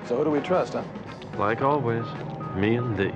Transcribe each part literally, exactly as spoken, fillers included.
So who do we trust, huh? Like always, me and thee.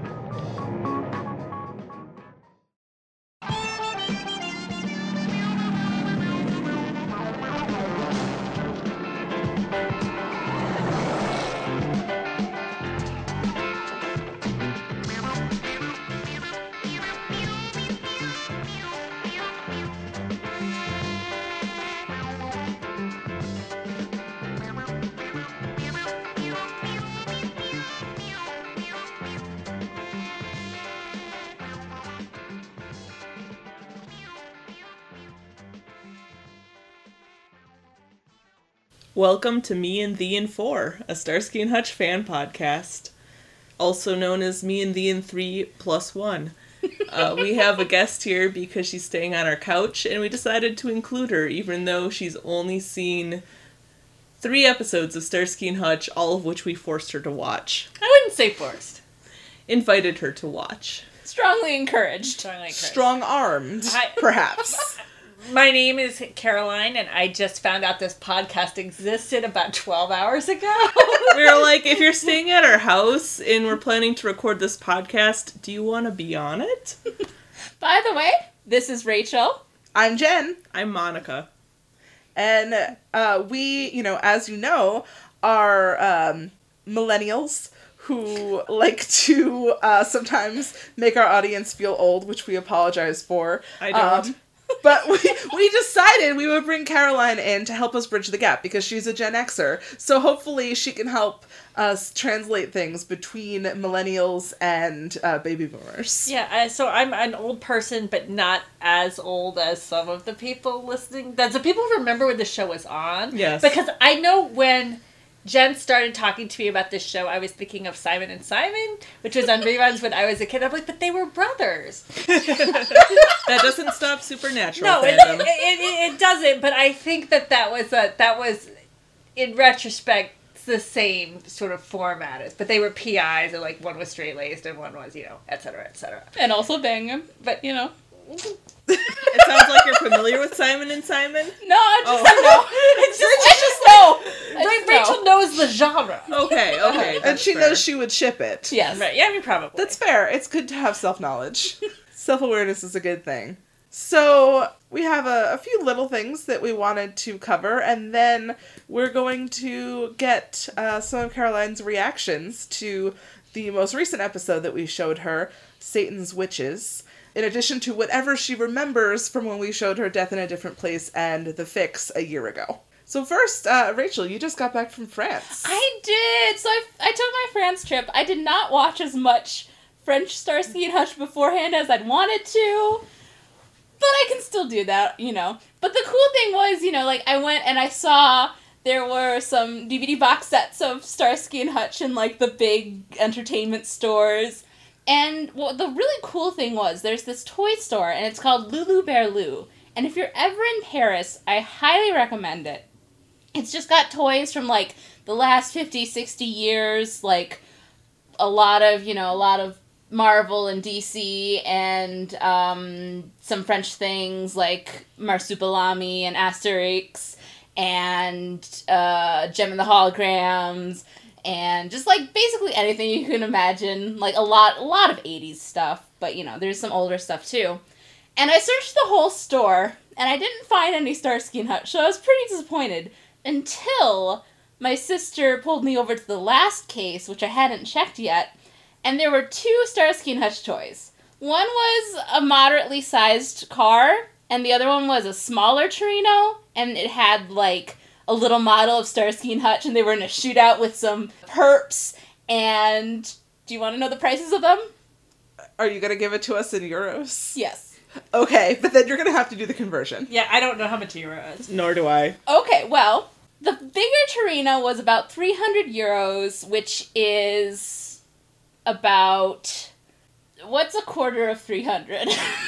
Welcome to Me and Thee and Four, a Starsky and Hutch fan podcast, also known as Me and Thee and Three plus One. Uh, we have a guest here because she's staying on our couch, and we decided to include her, even though she's only seen three episodes of Starsky and Hutch, all of which we forced her to watch. I wouldn't say forced. Invited her to watch. Strongly encouraged. Strongly encouraged. Strong-armed, I- perhaps. My name is Caroline, and I just found out this podcast existed about twelve hours ago. We were like, if you're staying at our house and we're planning to record this podcast, do you want to be on it? By the way, this is Rachel. I'm Jen, I'm Monica. and uh, we, you know, as you know, are um, millennials who like to uh, sometimes make our audience feel old, which we apologize for. I don't. Um, But we we decided we would bring Caroline in to help us bridge the gap because she's a Gen Xer. So hopefully she can help us translate things between millennials and uh, baby boomers. Yeah, I, so I'm an old person, but not as old as some of the people listening. Does the people remember when the show was on? Yes. Because I know when Jen started talking to me about this show, I was thinking of Simon and Simon, which was on reruns when I was a kid. I'm like, but they were brothers. That doesn't stop Supernatural No, it, fandom. it, it, it doesn't. But I think that that was a that was, in retrospect, the same sort of format as. But they were P Is, and like one was straight laced and one was, you know, et cetera, et cetera. And also bang him, But you know. It sounds like you're familiar with Simon and Simon. No, I just Oh. know. It's just, I just know. I Ra- just know. Rachel knows the genre. Okay, okay. And that's she fair. knows she would ship it. Yes. Right? Yeah, I mean probably. That's fair. It's good to have self-knowledge. Self-awareness is a good thing. So we have a, a few little things that we wanted to cover, and then we're going to get uh, some of Caroline's reactions to the most recent episode that we showed her, Satan's Witches, in addition to whatever she remembers from when we showed her Death in a Different Place and The Fix a year ago. So first, uh, Rachel, you just got back from France. I did. So I, I took my France trip. I did not watch as much French Starsky and Hutch beforehand as I'd wanted to. But I can still do that, you know. But the cool thing was, you know, like, I went and I saw there were some D V D box sets of Starsky and Hutch in, like, the big entertainment stores. And what the really cool thing was, there's this toy store, and it's called Lulu Berlou. And if you're ever in Paris, I highly recommend it. It's just got toys from, like, the last fifty, sixty years, like, a lot of, you know, a lot of Marvel and D C, and um, some French things, like Marsupilami and Asterix, and uh, Gem and the Holograms, and just, like, basically anything you can imagine. Like, a lot, a lot of eighties stuff, but, you know, there's some older stuff, too. And I searched the whole store, and I didn't find any Starsky and Hutch, so I was pretty disappointed. Until my sister pulled me over to the last case, which I hadn't checked yet, and there were two Starsky and Hutch toys. One was a moderately sized car, and the other one was a smaller Torino, and it had, like, a little model of Starsky and Hutch, and they were in a shootout with some perps, and do you want to know the prices of them? Are you going to give it to us in euros? Yes. Okay, but then you're going to have to do the conversion. Yeah, I don't know how much a euro is. Nor do I. Okay, well, the bigger Torino was about three hundred euros, which is about... What's a quarter of three hundred?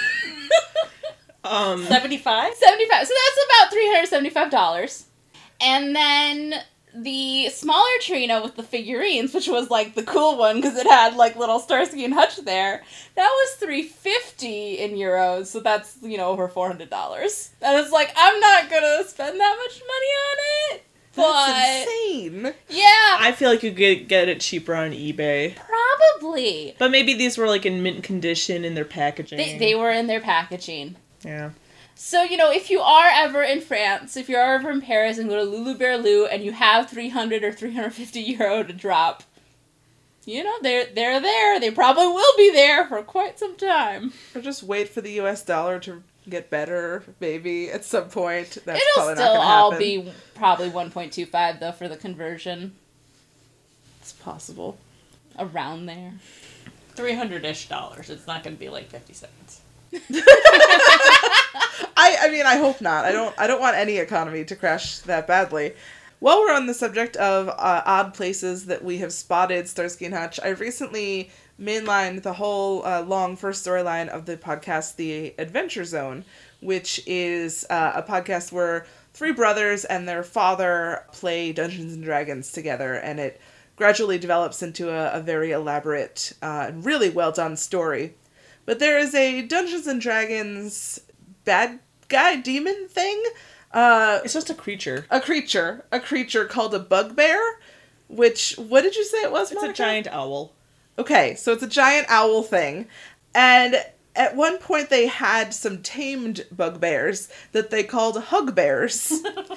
Um, seventy-five? seventy-five. So that's about three hundred seventy-five dollars. And then the smaller Torino with the figurines, which was, like, the cool one because it had, like, little Starsky and Hutch there, that was three hundred fifty in euros, so that's, you know, over four hundred dollars. And it's like, I'm not gonna spend that much money on it. But That's insane. yeah, I feel like you could get it cheaper on eBay. probably. But maybe these were like in mint condition in their packaging. They, they were in their packaging. Yeah. So, you know, if you are ever in France, if you're ever in Paris and go to Lulu Berlou and you have three hundred or three hundred fifty euro to drop, you know, they're, they're there. They probably will be there for quite some time. Or just wait for the U S dollar to get better, maybe, at some point. That's It'll probably still not gonna all happen. be probably one point two five, though, for the conversion. It's possible. Around there. three hundred-ish dollars. It's not going to be like fifty cents. I, I mean, I hope not. I don't I don't want any economy to crash that badly. While we're on the subject of uh, odd places that we have spotted Starsky and Hutch, I recently mainlined the whole uh, long first storyline of the podcast, The Adventure Zone, which is uh, a podcast where three brothers and their father play Dungeons and Dragons together, and it gradually develops into a, a very elaborate uh, and really well done story. But there is a Dungeons and Dragons bad guy demon thing. Uh, It's just a creature. a creature. A creature called a bugbear, which, what did you say it was, It's Monica? a giant owl. Okay, so it's a giant owl thing. And at one point they had some tamed bugbears that they called hugbears.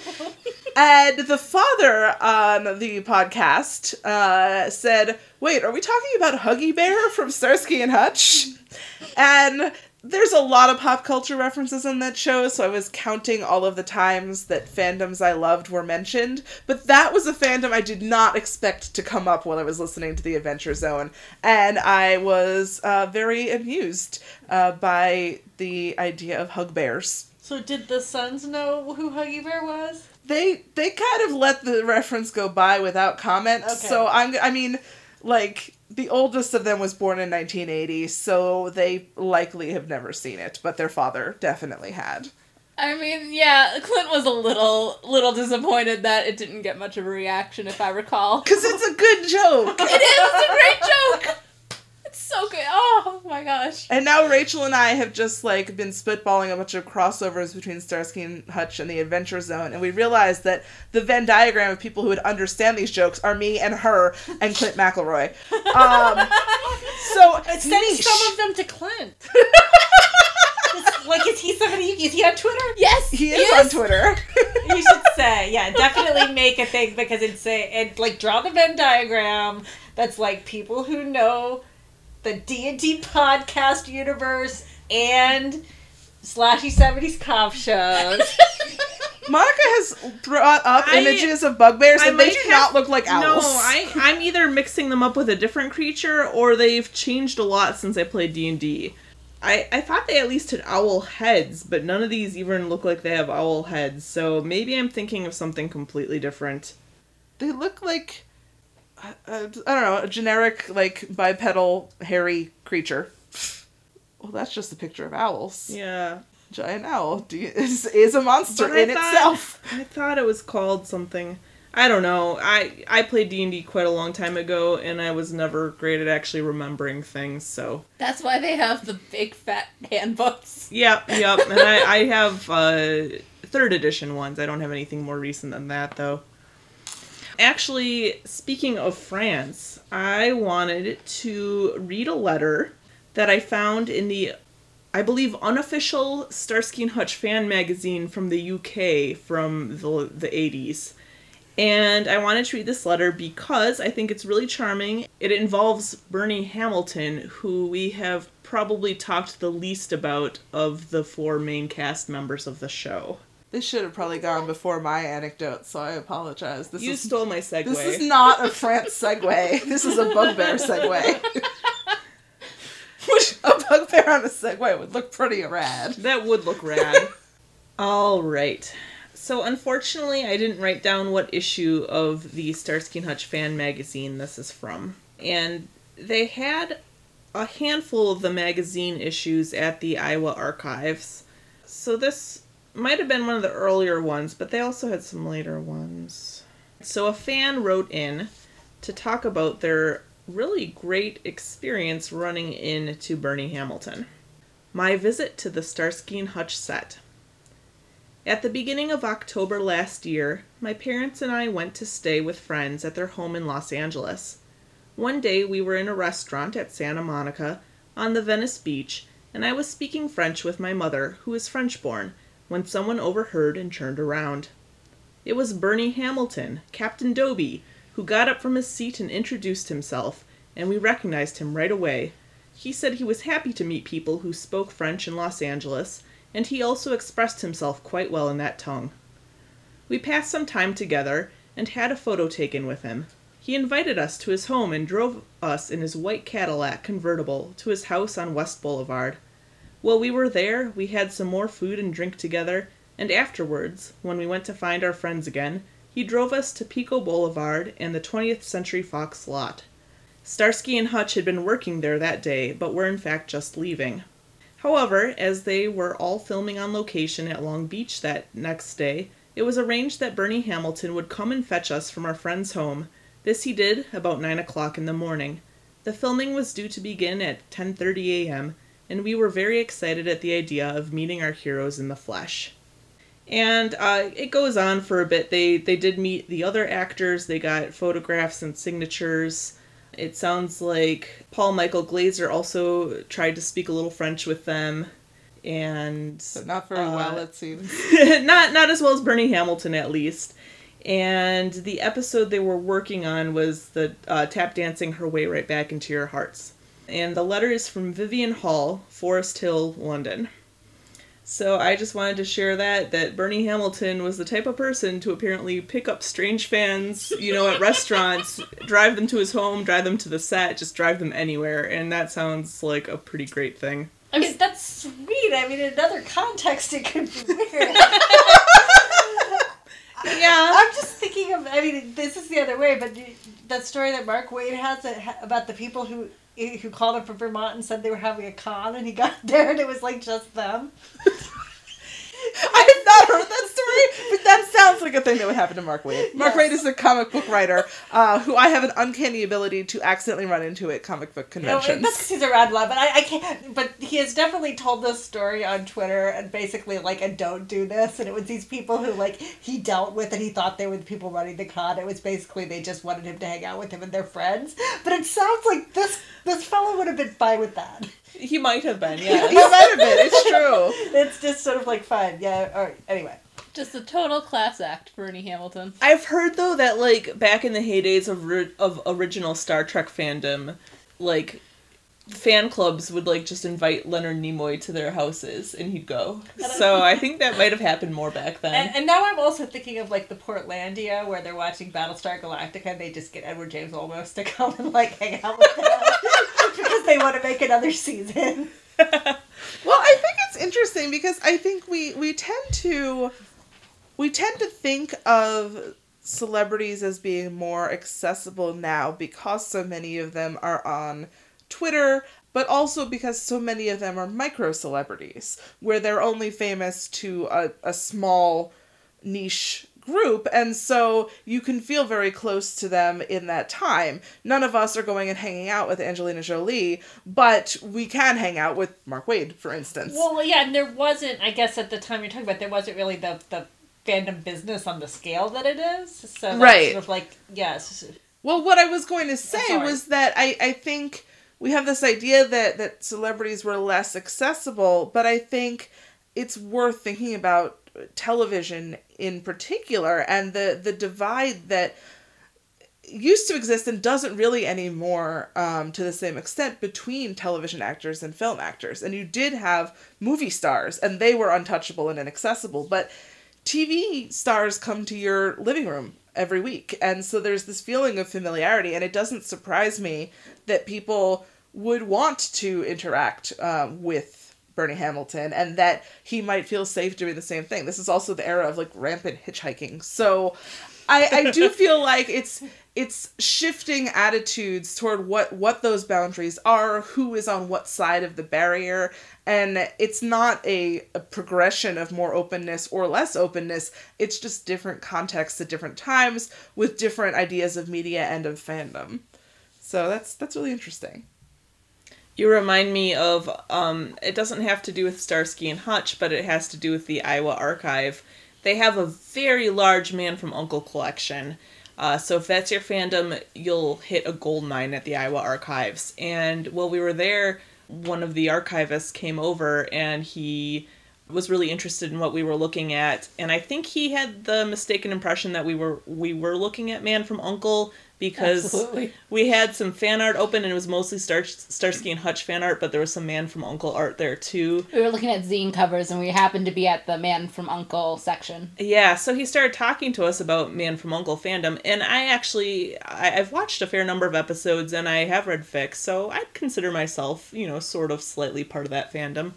And the father on the podcast uh, said, wait, are we talking about Huggy Bear from Starsky and Hutch? And there's a lot of pop culture references in that show, so I was counting all of the times that fandoms I loved were mentioned. But that was a fandom I did not expect to come up while I was listening to The Adventure Zone. And I was uh, very amused uh, by the idea of hugbears. So did the sons know who Huggy Bear was? They they kind of let the reference go by without comment. Okay. So I'm I mean, like, the oldest of them was born in nineteen eighty, so they likely have never seen it, but their father definitely had. I mean, yeah, Clint was a little little disappointed that it didn't get much of a reaction, if I recall. Because it's a good joke! It is! It's a great joke! It's so good. Oh, my gosh. And now Rachel and I have just, like, been spitballing a bunch of crossovers between Starsky and Hutch and The Adventure Zone, and we realized that the Venn diagram of people who would understand these jokes are me and her and Clint McElroy. Um, so, Send niche. some of them to Clint. It's like, is he somebody, is he on Twitter? Yes! He is yes. on Twitter. You should say, yeah, definitely make a thing, because it'd say, and like draw the Venn diagram that's like people who know the D and D podcast universe and slashy seventies cop shows. Monica has brought up I- images of bugbears, I and they might do have- not look like owls. No, I, I'm either mixing them up with a different creature, or they've changed a lot since I played D and D. I, I thought they at least had owl heads, but none of these even look like they have owl heads, so maybe I'm thinking of something completely different. They look like, uh, uh, I don't know, a generic, like, bipedal, hairy creature. Well, that's just a picture of owls. Yeah. Giant owl do you, is, is a monster But I in thought- itself. I thought it was called something. I don't know. I, I played D and D quite a long time ago, and I was never great at actually remembering things, so... That's why they have the big fat handbooks. Yep, yep. And I, I have uh, third edition ones. I don't have anything more recent than that, though. Actually, speaking of France, I wanted to read a letter that I found in the, I believe, unofficial Starsky and Hutch fan magazine from the U K from the, the eighties. And I wanted to read this letter because I think it's really charming. It involves Bernie Hamilton, who we have probably talked the least about of the four main cast members of the show. This should have probably gone before my anecdote, so I apologize. This You is stole my segue. This is not a France segue. This is a bugbear segue. Which, a bugbear on a segue would look pretty rad. That would look rad. All right. So unfortunately, I didn't write down what issue of the Starsky and Hutch fan magazine this is from. And they had a handful of the magazine issues at the Iowa Archives. So this might have been one of the earlier ones, but they also had some later ones. So a fan wrote in to talk about their really great experience running into Bernie Hamilton. My visit to the Starsky and Hutch set. At the beginning of October last year, my parents and I went to stay with friends at their home in Los Angeles. One day we were in a restaurant at Santa Monica on the Venice Beach, and I was speaking French with my mother, who is French-born, when someone overheard and turned around. It was Bernie Hamilton, Captain Dobie, who got up from his seat and introduced himself, and we recognized him right away. He said he was happy to meet people who spoke French in Los Angeles, and he also expressed himself quite well in that tongue. We passed some time together and had a photo taken with him. He invited us to his home and drove us in his white Cadillac convertible to his house on West Boulevard. While we were there, we had some more food and drink together, and afterwards, when we went to find our friends again, he drove us to Pico Boulevard and the twentieth Century Fox lot. Starsky and Hutch had been working there that day, but were in fact just leaving. However, as they were all filming on location at Long Beach that next day, it was arranged that Bernie Hamilton would come and fetch us from our friend's home. This he did about nine o'clock in the morning. The filming was due to begin at ten thirty a.m., and we were very excited at the idea of meeting our heroes in the flesh. And uh, it goes on for a bit. They, they did meet the other actors. They got photographs and signatures. It sounds like Paul Michael Glaser also tried to speak a little French with them, and But not very uh, well, it seems. not not as well as Bernie Hamilton, at least. And the episode they were working on was the uh, tap dancing her way right back into your hearts. And the letter is from Vivian Hall, Forest Hill, London. So I just wanted to share that, that Bernie Hamilton was the type of person to apparently pick up strange fans, you know, at restaurants, drive them to his home, drive them to the set, just drive them anywhere. And that sounds like a pretty great thing. I mean, that's sweet. I mean, in another context, it could be weird. Yeah. I'm just thinking of, I mean, this is the other way, but that story that Mark Waid has about the people who who called him from Vermont and said they were having a con, and he got there and it was like just them. I have not heard that story, but that sounds like a thing that would happen to Mark Waid. Mark Yes. Waid is a comic book writer uh, who I have an uncanny ability to accidentally run into at comic book No, conventions. that's because he's around a lot, but I, I can't. But he has definitely told this story on Twitter and basically like a don't do this, and it was these people who like he dealt with and he thought they were the people running the con. It was basically they just wanted him to hang out with him and their friends. But it sounds like this this fellow would have been fine with that. He might have been, yeah. He might have been, it's true. It's just sort of like fun, yeah. All right, anyway. Just a total class act, Bernie Hamilton. I've heard, though, that, like, back in the heydays of ri- of original Star Trek fandom, like, fan clubs would, like, just invite Leonard Nimoy to their houses, and he'd go. So I think that might have happened more back then. And, and now I'm also thinking of like the Portlandia where they're watching Battlestar Galactica and they just get Edward James Olmos to come and like hang out with them because they want to make another season. Well, I think it's interesting because I think we, we tend to we tend to think of celebrities as being more accessible now because so many of them are on Twitter, but also because so many of them are micro-celebrities, where they're only famous to a, a small niche group, and so you can feel very close to them in that time. None of us are going and hanging out with Angelina Jolie, but we can hang out with Mark Waid, for instance. Well, yeah, and there wasn't, I guess at the time you're talking about, there wasn't really the, the fandom business on the scale that it is. So that's Right. sort of like, yes. Well, what I was going to say sorry. was that I, I think we have this idea that, that celebrities were less accessible, but I think it's worth thinking about television in particular and the, the divide that used to exist and doesn't really anymore um, to the same extent between television actors and film actors. And you did have movie stars, and they were untouchable and inaccessible, but T V stars come to your living room every week. And so there's this feeling of familiarity, and it doesn't surprise me that people would want to interact um, with Bernie Hamilton and that he might feel safe doing the same thing. This is also the era of like rampant hitchhiking. So I, I do feel like it's it's shifting attitudes toward what, what those boundaries are, who is on what side of the barrier, and it's not a, a progression of more openness or less openness. It's just different contexts at different times with different ideas of media and of fandom. So that's that's really interesting. You remind me of, um, it doesn't have to do with Starsky and Hutch, but it has to do with the Iowa Archive. They have a very large Man from U N C L E collection. Uh, so if that's your fandom, you'll hit a gold mine at the Iowa Archives. And while we were there, one of the archivists came over and he was really interested in what we were looking at. And I think he had the mistaken impression that we were we were looking at Man from U N C L E because Absolutely. we had some fan art open and it was mostly Star- Starsky and Hutch fan art, but there was some Man from U N C L E art there too. We were looking at zine covers and we happened to be at the Man from U N C L E section. Yeah, so he started talking to us about Man from U N C L E fandom, and I actually, I, I've watched a fair number of episodes and I have read fics, so I'd consider myself, you know, sort of slightly part of that fandom.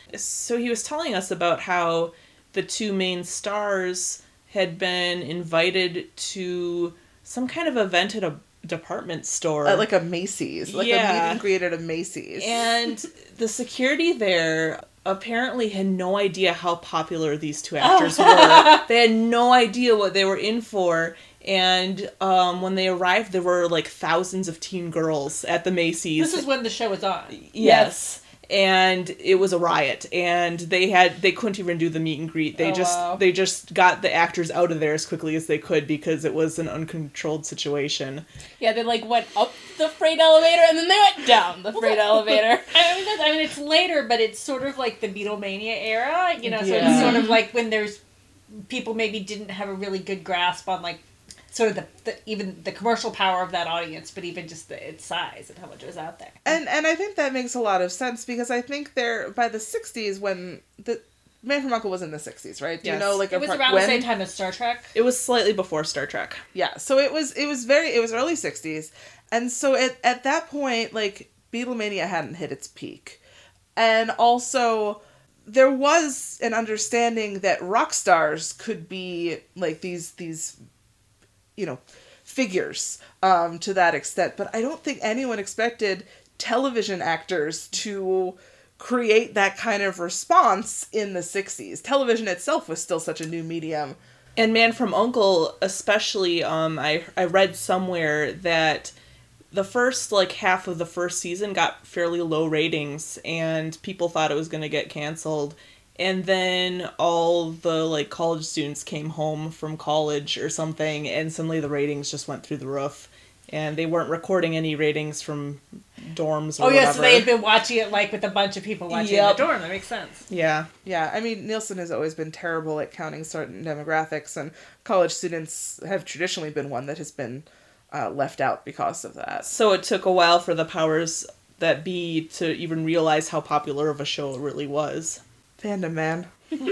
So he was telling us about how the two main stars had been invited to some kind of event at a department store. At like a Macy's. Like Yeah. a meet and greet at a Macy's. And the security there apparently had no idea how popular these two actors were. They had no idea what they were in for. And um, when they arrived, there were like thousands of teen girls at the Macy's. This is when the show was on. Yes. And it was a riot, and they had they couldn't even do the meet and greet. They Oh, just wow. they just got the actors out of there as quickly as they could because it was an uncontrolled situation. Yeah, they like went up the freight elevator and then they went down the freight elevator. I mean, that's, I mean, it's later, but it's sort of like the Beatlemania era, you know. So Yeah. it's sort of like when there's people maybe didn't have a really good grasp on like sort of the, the even the commercial power of that audience, but even just the, its size and how much was out there. And and I think that makes a lot of sense because I think they're by the sixties when the Man from U N C L E was in the sixties, right? Do you Yes. know like It was apart- around when? the same time as Star Trek. It was slightly before Star Trek. Yeah, so it was it was very it was early sixties, and so at at that point like Beatlemania hadn't hit its peak, and also there was an understanding that rock stars could be like these these you know figures um, to that extent, but I don't think anyone expected television actors to create that kind of response in the sixties. Television itself was still such a new medium. And Man from U N C L E, especially, um, I I read somewhere that the first like half of the first season got fairly low ratings, and people thought it was going to get canceled. And then all the like college students came home from college or something, and suddenly the ratings just went through the roof. And they weren't recording any ratings from dorms or Oh yeah, whatever. so they had been watching it like with a bunch of people watching Yep. in the dorm. That makes sense. Yeah. Yeah, I mean, Nielsen has always been terrible at counting certain demographics, and college students have traditionally been one that has been uh, left out because of that. So it took a while for the powers that be to even realize how popular of a show it really was. Fandom, man.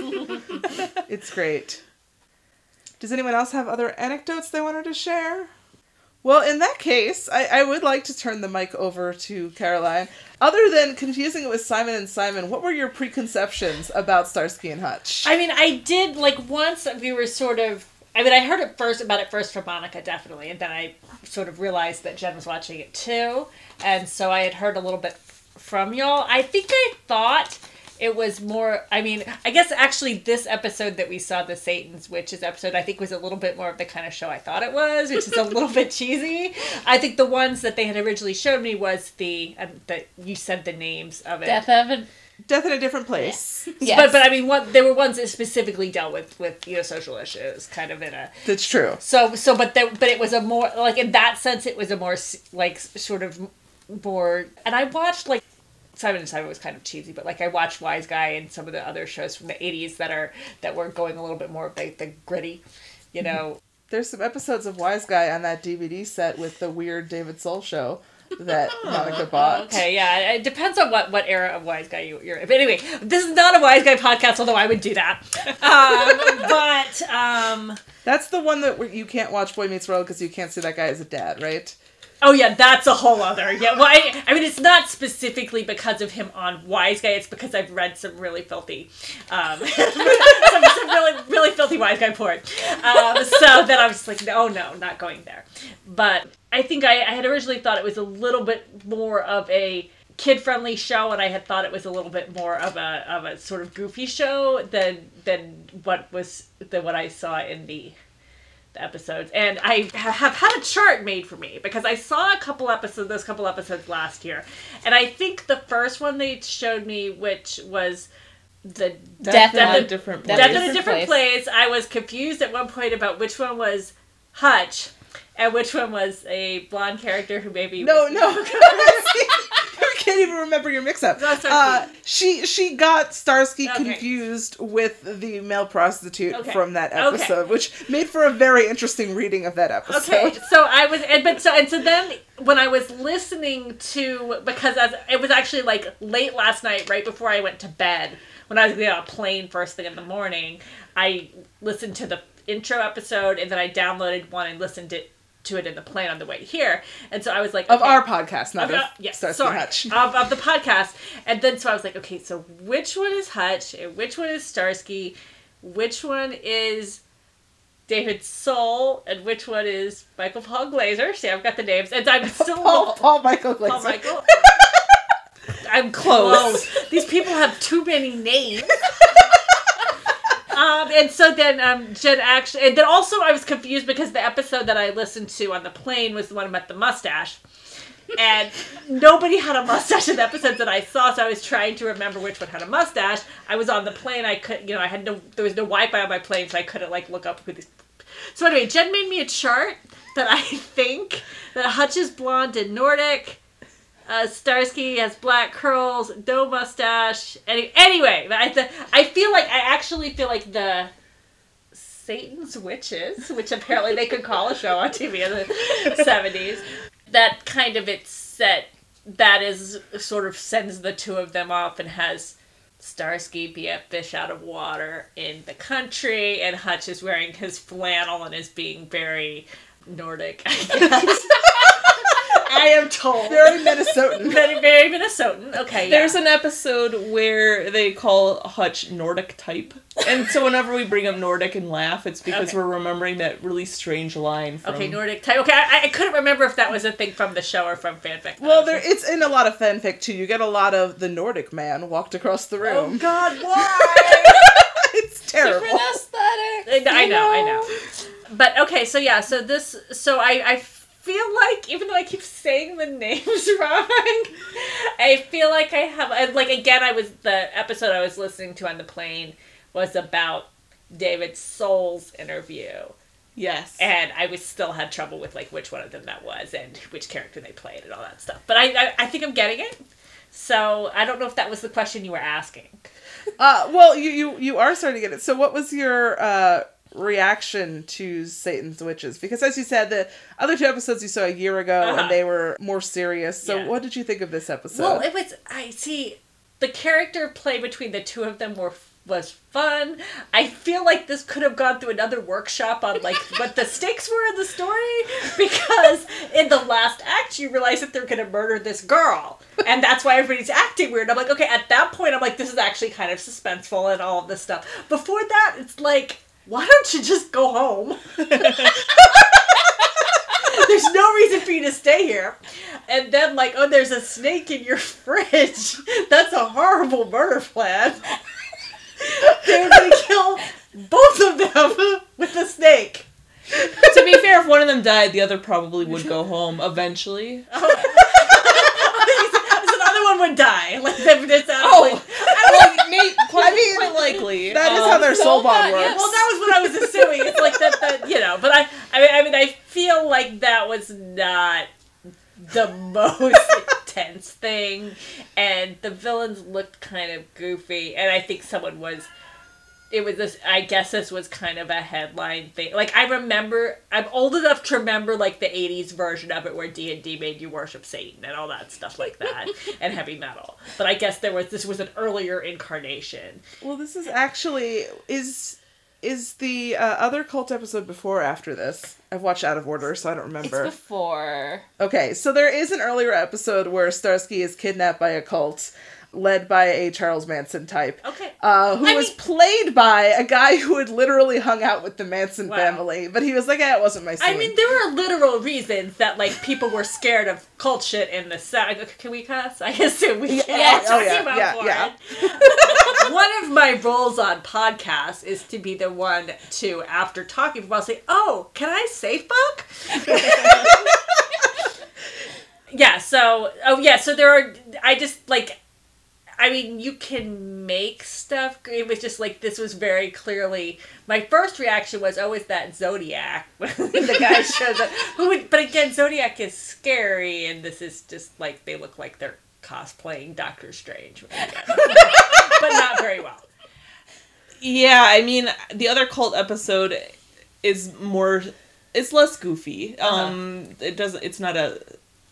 It's great. Does anyone else have other anecdotes they wanted to share? Well, in that case, I, I would like to turn the mic over to Caroline. Other than confusing it with Simon and Simon, what were your preconceptions about Starsky and Hutch? I mean, I did, like, once we were sort of... I mean, I heard it first about it first from Monica, definitely, and then I sort of realized that Jen was watching it, too, and so I had heard a little bit from y'all. I think I thought it was more... I mean, I guess actually this episode that we saw, the Satan's Witches episode, I think was a little bit more of the kind of show I thought it was, which is a little bit cheesy. I think the ones that they had originally showed me was the... Um, the you said the names of it. Death Heaven. Death in a Different Place. Yes. But but I mean, what there were ones that specifically dealt with, with you know social issues, kind of in a That's true. so so. But there but it was a more like in that sense it was a more s- like sort of more. And I watched like Simon and Simon was kind of cheesy, but like I watched Wise Guy and some of the other shows from the eighties that are that were going a little bit more like the gritty, you know. There's some episodes of Wise Guy on that D V D set with the weird David Soul show that Monica bought. Okay, yeah, it depends on what, what era of Wise Guy you, you're in. But anyway, this is not a Wise Guy podcast, although I would do that. Um, but, um... That's the one that where you can't watch Boy Meets World because you can't see that guy as a dad, right? Oh yeah, that's a whole other. Yeah, well, I, I mean, it's not specifically because of him on Wise Guy. It's because I've read some really filthy, um, some, some really really filthy Wise Guy porn. Um, so that I was like, oh no, not going there. But I think I, I had originally thought it was a little bit more of a kid-friendly show, and I had thought it was a little bit more of a of a sort of goofy show than than what was than what I saw in the the episodes. And I have had a chart made for me because I saw a couple episodes, those couple episodes last year. And I think the first one they showed me, which was the Death, Death in on- a different place. Death in a Different Different Place. Place, I was confused at one point about which one was Hutch and which one was a blonde character who maybe No, was... no. I can't even remember your mix-up. No, Starsky. Uh, she she got Starsky Okay. confused with the male prostitute Okay. from that Okay. episode, which made for a very interesting reading of that episode. Okay, so I was, and but so and so then when I was listening to, because as it was actually like late last night, right before I went to bed, when I was getting on a plane first thing in the morning, I listened to the intro episode and then I downloaded one and listened it to it in the plane on the way here, and so I was like, Of okay, our podcast, not of, of uh, yes, Starsky sorry, and Hutch. of, of the podcast, and then so I was like, okay, so which one is Hutch, and which one is Starsky, which one is David Soul, and which one is Michael Paul Glazer? See, I've got the names, and I'm still Paul, Paul Michael Glazer. Paul Michael. I'm close. These people have too many names. Um, and so then um, Jen actually, and then also I was confused because the episode that I listened to on the plane was the one about the mustache, and nobody had a mustache in the episodes that I saw. So I was trying to remember which one had a mustache. I was on the plane. I could, you know, I had no, there was no Wi-Fi on my plane, so I couldn't like look up who these. So anyway, Jen made me a chart that I think that Hutch is blonde and Nordic. Uh, Starsky has black curls, no mustache. Any, anyway, I, th- I feel like, I actually feel like the Satan's Witches, which apparently they could call a show on T V in the seventies, that kind of it's set, that is sort of sends the two of them off and has Starsky be a fish out of water in the country, and Hutch is wearing his flannel and is being very Nordic, I guess. I am told. Very Minnesotan. Very, very Minnesotan. Okay, yeah. There's an episode where they call Hutch Nordic type. And so whenever we bring up Nordic and laugh, it's because Okay. we're remembering that really strange line from... Okay, Nordic type. Okay, I, I couldn't remember if that was a thing from the show or from fanfic. Well, there it's in a lot of fanfic too. You get a lot of the Nordic man walked across the Oh room. God, why? It's terrible. Different aesthetics. I know, I you know, I know. But okay, so yeah, so this, so I, I feel like, even though I keep saying the names wrong, I feel like I have, and like again, I was, the episode I was listening to on the plane was about David Soul's interview. Yes. And I was still had trouble with like which one of them that was and which character they played and all that stuff. But I, I, I think I'm getting it. So I don't know if that was the question you were asking. Uh, well, you, you you are starting to get it. So, what was your uh, reaction to Satan's Witches? Because, as you said, the other two episodes you saw a year ago, Uh-huh. and they were more serious. So, Yeah. what did you think of this episode? Well, it was, I see, the character play between the two of them were was fun. I feel like this could have gone through another workshop on like what the stakes were in the story, because in the last act you realize that they're gonna murder this girl, and that's why everybody's acting weird. I'm like, okay, at that point I'm like, this is actually kind of suspenseful and all of this stuff. Before that, it's like, why don't you just go home? There's no reason for you to stay here. And then like, oh, there's a snake in your fridge. That's a horrible murder plan. They were gonna kill both of them with the snake. To be fair, if one of them died, the other probably would go home eventually. There's another one would die. Like, it's out of Oh, like, well, may, quite, I mean, quite likely. that is Um, how their soul so bond not- works. yeah, well, that was what I was assuming. It's like that, that you know. But I, I mean, I mean, I feel like that was not the most intense thing, and the villains looked kind of goofy, and I think someone was. It was this, I guess this was kind of a headline thing. Like, I remember, I'm old enough to remember, like, the eighties version of it where D and D made you worship Satan and all that stuff like that, and heavy metal. But I guess there was, this was an earlier incarnation. Well, this is actually, is is the uh, other cult episode before or after this? I've watched out of order, so I don't It's remember. before. Okay, so there is an earlier episode where Starsky is kidnapped by a cult led by a Charles Manson type. Okay. uh, who I was mean- played by a guy who had literally hung out with the Manson Wow. family, but he was like, "Yeah, it wasn't my scene." I mean, there were literal reasons that, like, people were scared of cult shit in the South. Can we cuss? I assume we can. Yeah. Oh, yeah, Talking yeah, about yeah. porn. One of my roles on podcasts is to be the one to, after talking about, say, "Oh, can I say fuck?" Yeah, so, oh yeah, so there are, I just, like, I mean, you can make stuff, it was just, like, this was very clearly, my first reaction was, oh, is that Zodiac? When the guy shows up, who would, but again, Zodiac is scary, and this is just, like, they look like they're cosplaying Doctor Strange, but not very well. Yeah, I mean, the other cult episode is more, it's less goofy. Uh-huh. Um, it doesn't, it's not a,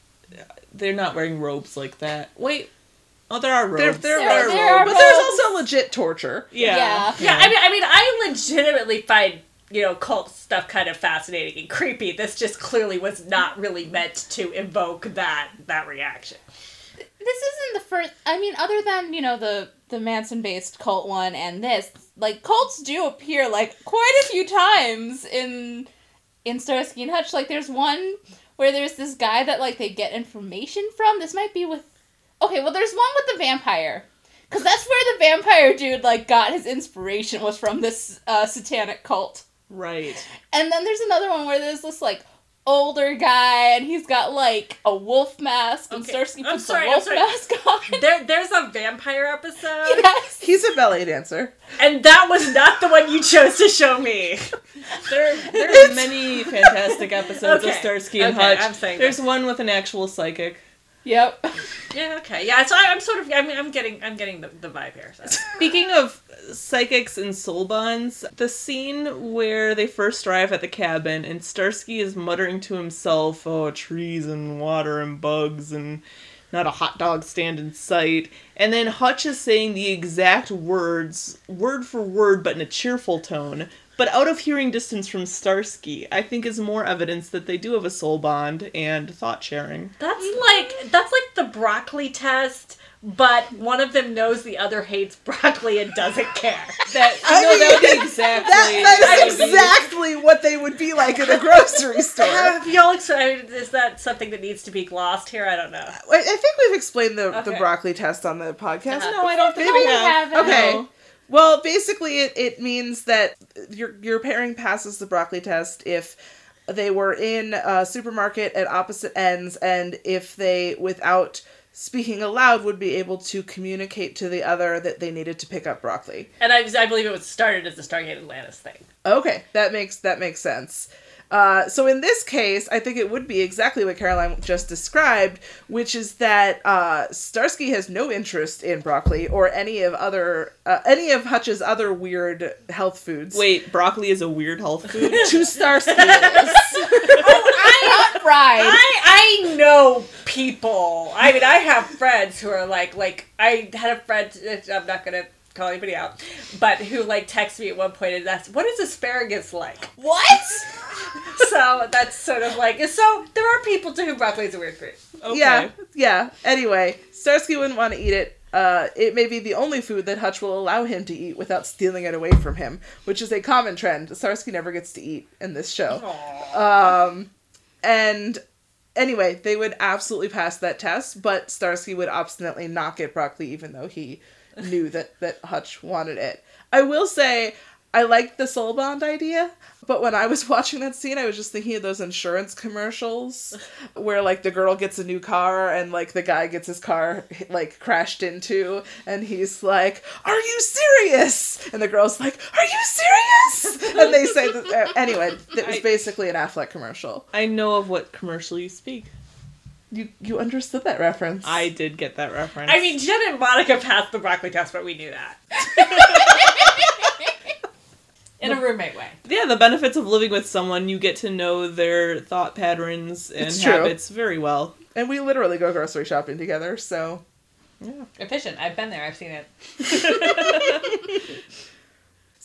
they're not wearing robes like that. Wait, oh, there are robes. there, there, There- are, there are but there's robes. also legit torture. yeah. Yeah. Yeah, I mean, I mean, I legitimately find, you know, cult stuff kind of fascinating and creepy. This just clearly was not really meant to evoke that that reaction. This isn't the first. I mean, other than you know the the Manson based cult one and this, like cults do appear like quite a few times in in Starsky and Hutch. Like there's one where there's this guy that like they get information from. This might be with. Okay, well there's one with the vampire. Because that's where the vampire dude, like, got his inspiration, was from this uh, satanic cult. Right. And then there's another one where there's this, like, older guy, and he's got, like, a wolf mask, and Okay, Starsky I'm puts sorry, the I'm wolf sorry. mask on. There, there's a vampire episode, Yes. He's a ballet dancer. and that was not the one you chose to show me. There, there are many fantastic episodes Okay, of Starsky and okay, Hutch. I'm saying There's that. one with an actual psychic. Yep. Yeah, okay, yeah. So I, I'm sort of, I mean, I'm getting, I'm getting the, the vibe here. So. Speaking of psychics and soul bonds, the scene where they first arrive at the cabin and Starsky is muttering to himself, oh, trees and water and bugs and not a hot dog stand in sight. And then Hutch is saying the exact words, word for word, but in a cheerful tone. But out of hearing distance from Starsky, I think is more evidence that they do have a soul bond and thought sharing. That's like that's like the broccoli test, but one of them knows the other hates broccoli and doesn't care. That I no, mean, that would be exactly That, that is would be- exactly what they would be like in a grocery store. Have y'all ex- I mean, is that something that needs to be glossed here? I don't know. I I think we've explained the, the Okay. broccoli test on the podcast. Uh-huh. No, I don't think No, we we have. haven't. Okay. No. Well, basically, it, it means that your your pairing passes the broccoli test if they were in a supermarket at opposite ends, and if they, without speaking aloud, would be able to communicate to the other that they needed to pick up broccoli. And I, I believe it was started as the Stargate Atlantis thing. Okay, that makes that makes sense. Uh, so in this case, I think it would be exactly what Caroline just described, which is that uh, Starsky has no interest in broccoli or any of other uh, any of Hutch's other weird health foods. Wait, broccoli is a weird health food? To Starsky is. I, Not fried. I I know people. I mean, I have friends who are like like I had a friend. I'm not gonna call anybody out, but who like texted me at one point and asked, "What is asparagus like?" What? So that's sort of like so. There are people to whom broccoli is a weird food. Okay. Yeah, yeah. Anyway, Starsky wouldn't want to eat it. Uh, it may be the only food that Hutch will allow him to eat without stealing it away from him, which is a common trend. Starsky never gets to eat in this show. Um, and anyway, they would absolutely pass that test, but Starsky would obstinately not get broccoli even though he knew that, that Hutch wanted it. I will say, I liked the soul bond idea, but when I was watching that scene, I was just thinking of those insurance commercials where, like, the girl gets a new car and, like, the guy gets his car, like, crashed into, and he's like, "Are you serious?" And the girl's like, "Are you serious?" And they say that, uh, anyway, it was I- basically an Affleck commercial. I know of what commercial you speak. You you understood that reference. I did get that reference. I mean, Jen and Monica passed the broccoli test, but we knew that. In a roommate way. yeah, the benefits of living with someone, you get to know their thought patterns and It's true. habits very well. And we literally go grocery shopping together, so... Efficient. I've been there. I've seen it.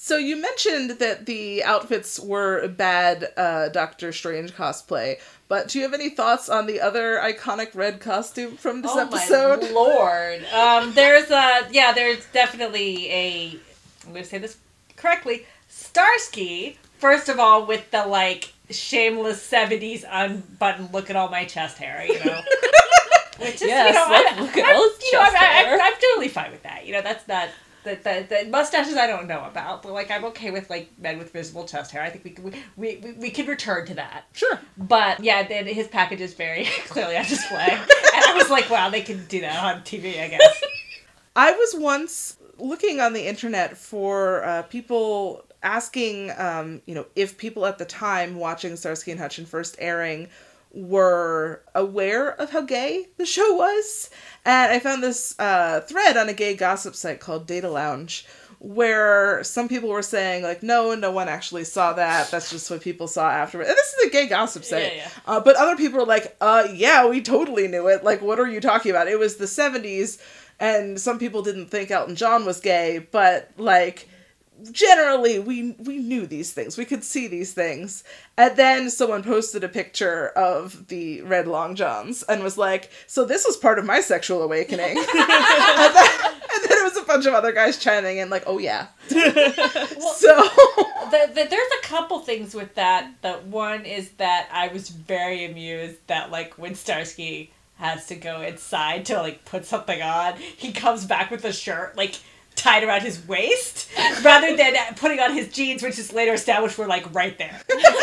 So you mentioned that the outfits were a bad uh, Doctor Strange cosplay, but do you have any thoughts on the other iconic red costume from this oh episode? my lord. Um, there's a, yeah, there's definitely a, I'm going to say this correctly, Starsky, first of all, with the, like, shameless seventies unbuttoned look at all my chest hair, you know? Which is, Yes, you know, let's I'm, look at I'm, all his you know, I'm, chest I'm, hair. I'm totally fine with that. You know, that's not, the, the, the mustaches I don't know about, but, like, I'm okay with, like, men with visible chest hair. I think we can, we, we, we can return to that. Sure. But, yeah, then his package is very clearly on display. And I was like, wow, they can do that on T V, I guess. I was once looking on the internet for uh, people asking, um, you know, if people at the time watching Starsky and Hutch and first airing were aware of how gay the show was. And I found this uh, thread on a gay gossip site called Data Lounge, where some people were saying, like, no, no one actually saw that. That's just what people saw afterward. And this is a gay gossip site. Yeah, yeah. Uh, but other people were like, uh, yeah, we totally knew it. Like, what are you talking about? It was the seventies, and some people didn't think Elton John was gay, but, like, generally we we knew these things. We could see these things. And then someone posted a picture of the red long johns and was like, so this was part of my sexual awakening. and, then, and then it was a bunch of other guys chiming in like, oh yeah. Well, so the, the, there's a couple things with that. That one is that I was very amused that, like, when Starsky has to go inside to, like, put something on, he comes back with a shirt, like, tied around his waist, rather than putting on his jeans, which is later established were, like, right there.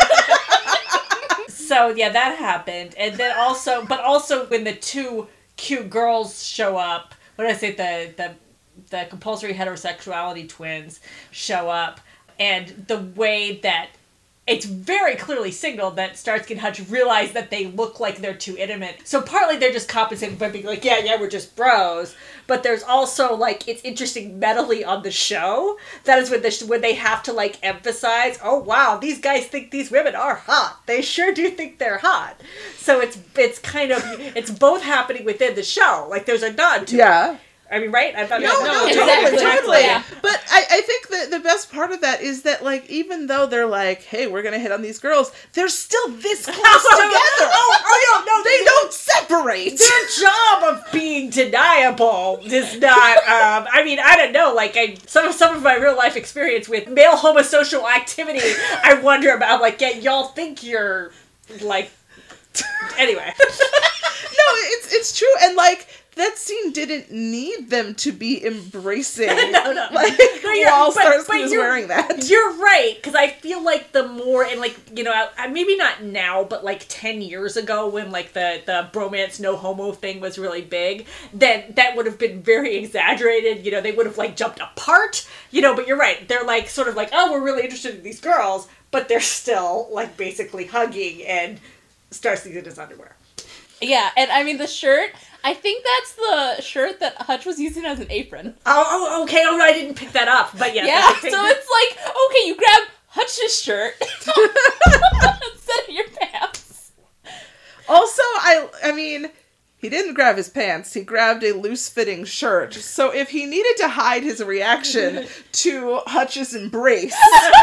So, yeah, that happened. And then also, but also when the two cute girls show up, what did I say, the, the, the compulsory heterosexuality twins show up, and the way that it's very clearly signaled that Starsky and Hutch realize that they look like they're too intimate. So partly they're just compensating by being like, yeah, yeah, we're just bros. But there's also, like, it's interesting mentally on the show. That is when, the sh- when they have to, like, emphasize, oh, wow, these guys think these women are hot. They sure do think they're hot. So it's it's kind of, it's both happening within the show. Like, there's a nod to yeah. it. I mean, right? I'm not, No, no, no, exactly, totally, totally. yeah. But I, I think that the best part of that is that, like, even though they're like, hey, we're gonna hit on these girls, they're still this close together. Oh, oh, no, no. They don't separate. Their job of being deniable is not, um, I mean, I don't know, like, I, some of, some of my real life experience with male homosocial activity, I wonder about, like, yeah, y'all think you're, like, anyway. No, it's it's true, and like that scene didn't need them to be embracing. no, no. Like No, you're- while but- Starsky but was you're- wearing that. You're right, because I feel like the more, and like, you know, I, I- maybe not now, but like ten years ago when like the, the bromance no homo thing was really big, then that would have been very exaggerated, you know, they would have like jumped apart, you know, but you're right, they're like sort of like, oh, we're really interested in these girls, but they're still like basically hugging and Starsky's in his underwear. Yeah, and I mean the shirt, I think that's the shirt that Hutch was using as an apron. Oh, oh okay, oh, I didn't pick that up, but yeah. Yeah, that's the so thing. it's like, okay, you grab Hutch's shirt instead of your pants. Also, I I mean, he didn't grab his pants. He grabbed a loose-fitting shirt. So if he needed to hide his reaction to Hutch's embrace,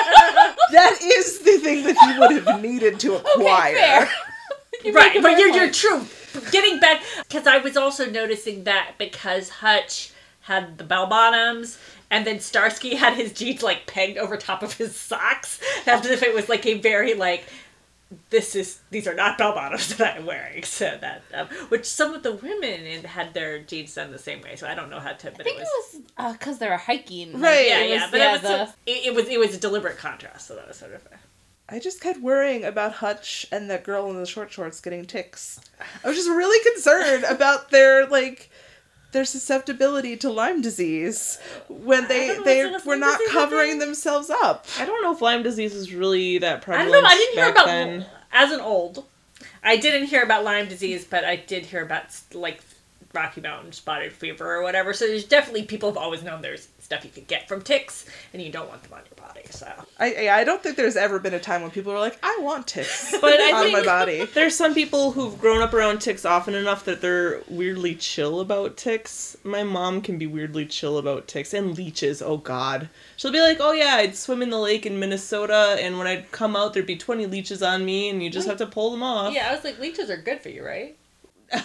that is the thing that he would have needed to acquire. Okay, fair. You Right, make a but fair you're, you're point. true. Getting back, because I was also noticing that because Hutch had the bell bottoms, and then Starsky had his jeans, like, pegged over top of his socks, as if it was, like, a very, like, this is, these are not bell bottoms that I'm wearing, so that, um, which some of the women in, had their jeans done the same way, so I don't know how to, but I think it it was, was because they were hiking. like, Right. yeah, it yeah, was- but yeah, it, was, the- it, it was, it was a deliberate contrast, so that was sort of a... I just kept worrying about Hutch and that girl in the short shorts getting ticks. I was just really concerned about their, like, their susceptibility to Lyme disease when I they don't know, they is it a were Lyme not disease covering thing? themselves up. I don't know if Lyme disease is really that I prevalent don't know, I didn't hear back about, then. as an old, I didn't hear about Lyme disease, but I did hear about, like, Rocky Mountain spotted fever or whatever. So there's definitely people have always known there's stuff you could get from ticks, and you don't want them on your body. So I I don't think there's ever been a time when people are like, I want ticks But I on think my body. there's some people who've grown up around ticks often enough that they're weirdly chill about ticks. My mom can be weirdly chill about ticks and leeches. Oh God, she'll be like, "Oh yeah, I'd swim in the lake in Minnesota, and when I'd come out, there'd be twenty leeches on me, and you just have to pull them off." yeah, I was like, leeches are good for you, right? um,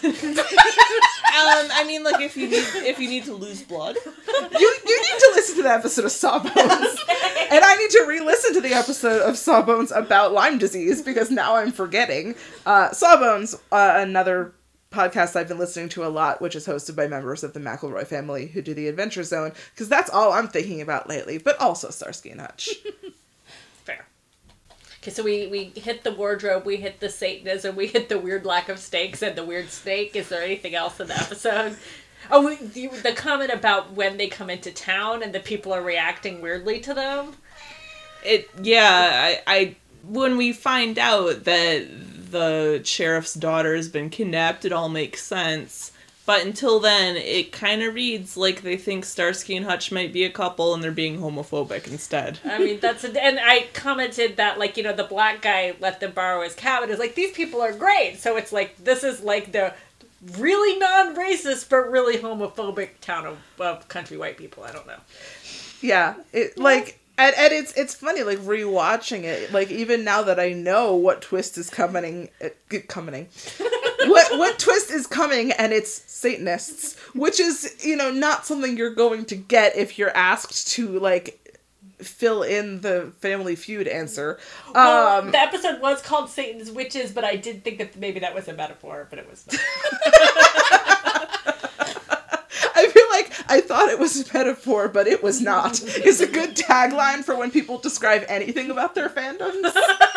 I mean, like if you need if you need to lose blood. You you need to listen to the episode of Sawbones, and I need to re-listen to the episode of Sawbones about Lyme disease because now I'm forgetting. Uh, Sawbones, uh, another podcast I've been listening to a lot, which is hosted by members of the McElroy family who do the Adventure Zone, because that's all I'm thinking about lately. But also Starsky and Hutch. Fair. Okay, so we, we hit the wardrobe, we hit the Satanism, we hit the weird lack of snakes and the weird snake. Is there anything else in the episode? Oh, we, the, the comment about when they come into town and the people are reacting weirdly to them. It yeah, I, I when we find out that the sheriff's daughter has been kidnapped, it all makes sense. But until then, it kind of reads like they think Starsky and Hutch might be a couple and they're being homophobic instead. I mean, that's... A, and I commented that, like, you know, the black guy let them borrow his cabin. It's like, these people are great. So it's like, this is like the really non-racist but really homophobic town of, of country white people. I don't know. Yeah, it like... And, and it's it's funny, like, rewatching it. Like, even now that I know what twist is coming... Uh, coming... what what twist is coming, and it's Satanists, which is, you know, not something you're going to get if you're asked to, like, fill in the Family Feud answer. Well, Um, the episode was called Satan's Witches, but I did think that maybe that was a metaphor, but it was not. I feel like I thought it was a metaphor, but it was not. It's a good tagline for when people describe anything about their fandoms.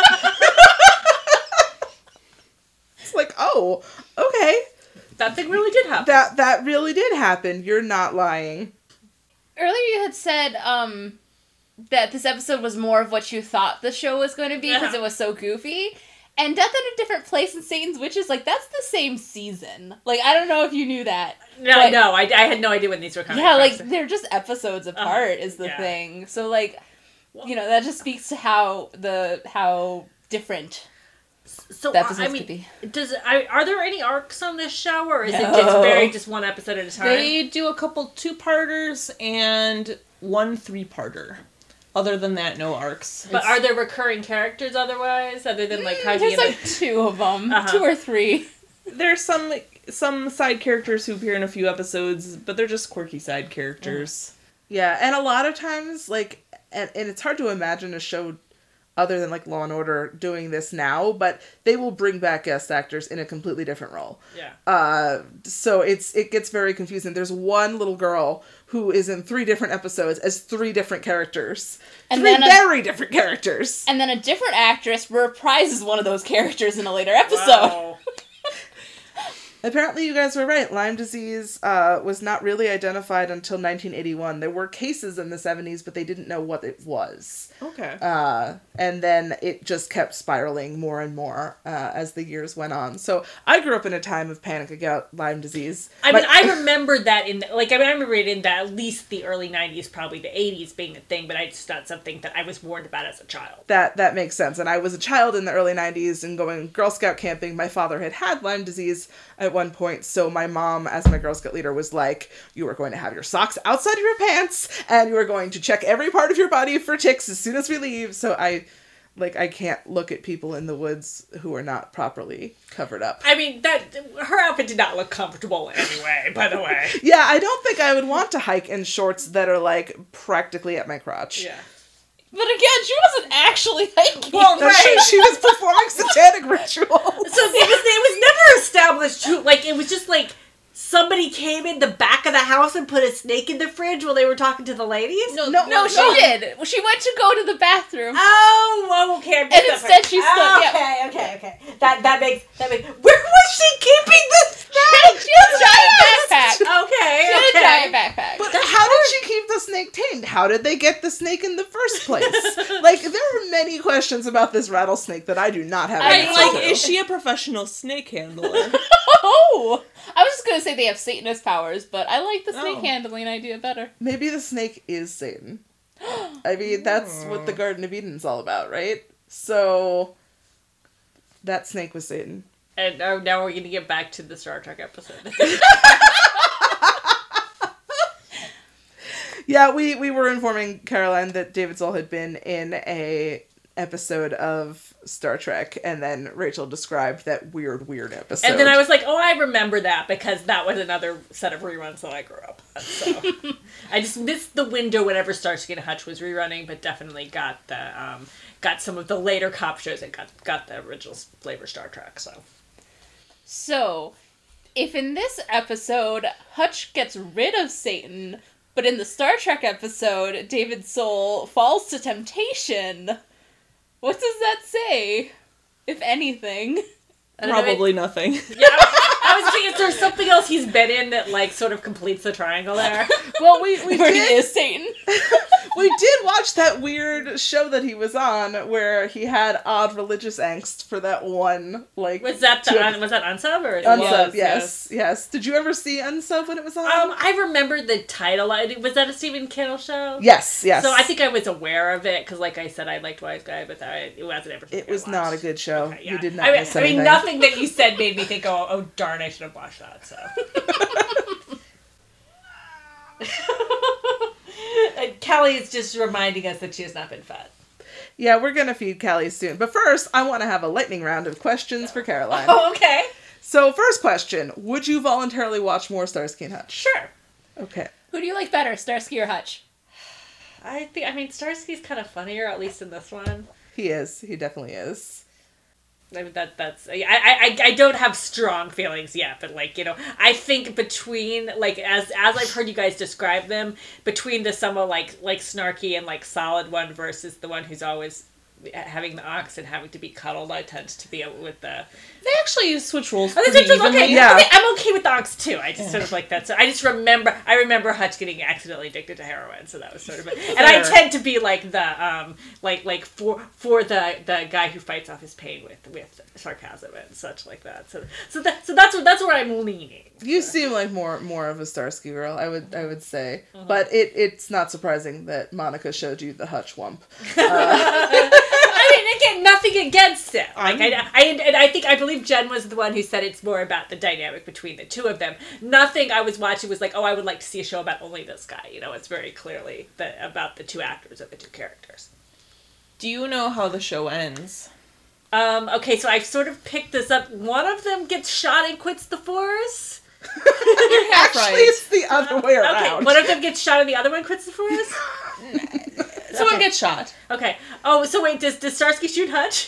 It's like, oh, okay. That thing really did happen. That that really did happen. You're not lying. Earlier you had said um, that this episode was more of what you thought the show was going to be because Uh-huh. it was so goofy. And Death in a Different Place and Satan's Witches, like, that's the same season. Like, I don't know if you knew that. No, but- no, I, I had no idea when these were coming. Yeah, from, like, so- they're just episodes apart is the yeah. thing. So, like, you know, that just speaks to how the, how different So, the uh, episodes I could mean, be. does I, are there any arcs on this show, or is it No. just very just one episode at a time? They do a couple two-parters and one three-parter. Other than that, no arcs. But It's- are there recurring characters otherwise, other than like Huggy There's and like two of them, Uh-huh. two or three. there's some some side characters who appear in a few episodes, but they're just quirky side characters. Yeah, and a lot of times, like, and, and it's hard to imagine a show other than, like, Law and Order doing this now, but they will bring back guest actors in a completely different role. yeah. Uh, so it's it gets very confusing. There's one little girl who is in three different episodes as three different characters. And three then a- very different characters. And then a different actress reprises one of those characters in a later episode. Wow. Apparently you guys were right. Lyme disease uh, was not really identified until nineteen eighty-one. There were cases in the seventies, but they didn't know what it was. Okay. Uh, and then it just kept spiraling more and more uh, as the years went on. So I grew up in a time of panic about Lyme disease. I but- mean, I remember that in like I mean, I remember it in the, at least the early nineties, probably the eighties being a thing, but I just not something that I was warned about as a child. That that makes sense. And I was a child in the early nineties and going Girl Scout camping. My father had had Lyme disease at one point, so my mom, as my Girl Scout leader, was like, you are going to have your socks outside of your pants, and you are going to check every part of your body for ticks as soon as we leave. So I, like, I can't look at people in the woods who are not properly covered up. I mean, that her outfit did not look comfortable in any way, by the way. Yeah, I don't think I would want to hike in shorts that are, like, practically at my crotch. Yeah. But again, she wasn't actually hiking. Well, That's true. right. She was performing satanic rituals. So it was, it was never established who, like, it was just like somebody came in the back of the house and put a snake in the fridge while they were talking to the ladies? No, No, she did. She went to go to the bathroom. Oh, okay. I missed And that instead part. she stood- yeah. Okay, okay, okay. That that makes that makes. Where was she keeping the snake? She had a giant backpack. Okay, She had a okay. giant backpack. But how did she keep the snake tamed? How did they get the snake in the first place? Like, there are many questions about this rattlesnake that I do not have an I I mean, mean, answer like, to. is she a professional snake handler? Oh! I was just gonna say they have Satanist powers, but I like the snake Oh. handling idea better. Maybe the snake is Satan. I mean, that's what the Garden of Eden's all about, right? So, that snake was Satan. And uh, now we're going to get back to the Star Trek episode. Yeah, we, we were informing Caroline that David Soul had been in a episode of Star Trek, and then Rachel described that weird, weird episode. And then I was like, oh, I remember that because that was another set of reruns that I grew up on. So I just missed the window whenever Starsky and Hutch was rerunning, but definitely got the um, got some of the later cop shows and got got the original flavor Star Trek. So So, if in this episode, Hutch gets rid of Satan, but in the Star Trek episode, David Soul falls to temptation, what does that say? If anything. I don't know, Probably nothing. yeah, I was, I was thinking, is there something else he's been in that like sort of completes the triangle there? well, we, we Where he did is Satan. we did watch that weird show that he was on where he had odd religious angst for that one, like... Was that the two- un, was that Unsub or Unsub, was, yes, yes. Did you ever see Unsub when it was on? Um, I remember the title. I- Was that a Stephen Kittle show? yes, yes. So I think I was aware of it because, like I said, I liked Wise Guy, but I, it wasn't ever. It was not a good show. Okay, yeah. You did not I mean, miss I anything. mean, nothing that you said made me think, oh, oh darn, I should have watched that. So. And Callie is just reminding us that she has not been fed. Yeah, we're gonna feed Callie soon. But first, I want to have a lightning round of questions for Caroline. Oh, okay. So, first question. Would you voluntarily watch more Starsky and Hutch? Sure. Okay. Who do you like better, Starsky or Hutch? I think, I mean, Starsky's kind of funnier, at least in this one. He is. He definitely is. I mean, that that's I, I I don't have strong feelings yet, but like, you know, I think between like as as I've heard you guys describe them, between the somewhat like like snarky and like solid one versus the one who's always having the ox and having to be cuddled, I tend to be with the. They actually switch roles Oh, pretty that's okay. evenly. Yeah. Okay, I'm okay with the ox too. I just sort of like that. So I just remember, I remember Hutch getting accidentally addicted to heroin. So that was sort of it. And I Fair. tend to be like the, um, like like for for the the guy who fights off his pain with with sarcasm and such like that. So so that so that's that's where I'm leaning. You seem like more more of a Starsky girl, I would I would say. Uh-huh. But it it's not surprising that Monica showed you the Hutch wump. I mean, again, nothing against it. Like I, I, and I think I believe Jen was the one who said it's more about the dynamic between the two of them. Nothing I was watching was like, oh, I would like to see a show about only this guy. You know, it's very clearly the, about the two actors or the two characters. Do you know how the show ends? Um, okay, so I've sort of picked this up. One of them gets shot and quits the force. Actually, right. it's the other way around. Okay, one of them gets shot and the other one quits the force. Someone Okay. gets shot. Okay. Oh, so wait, does does Starsky shoot Hutch?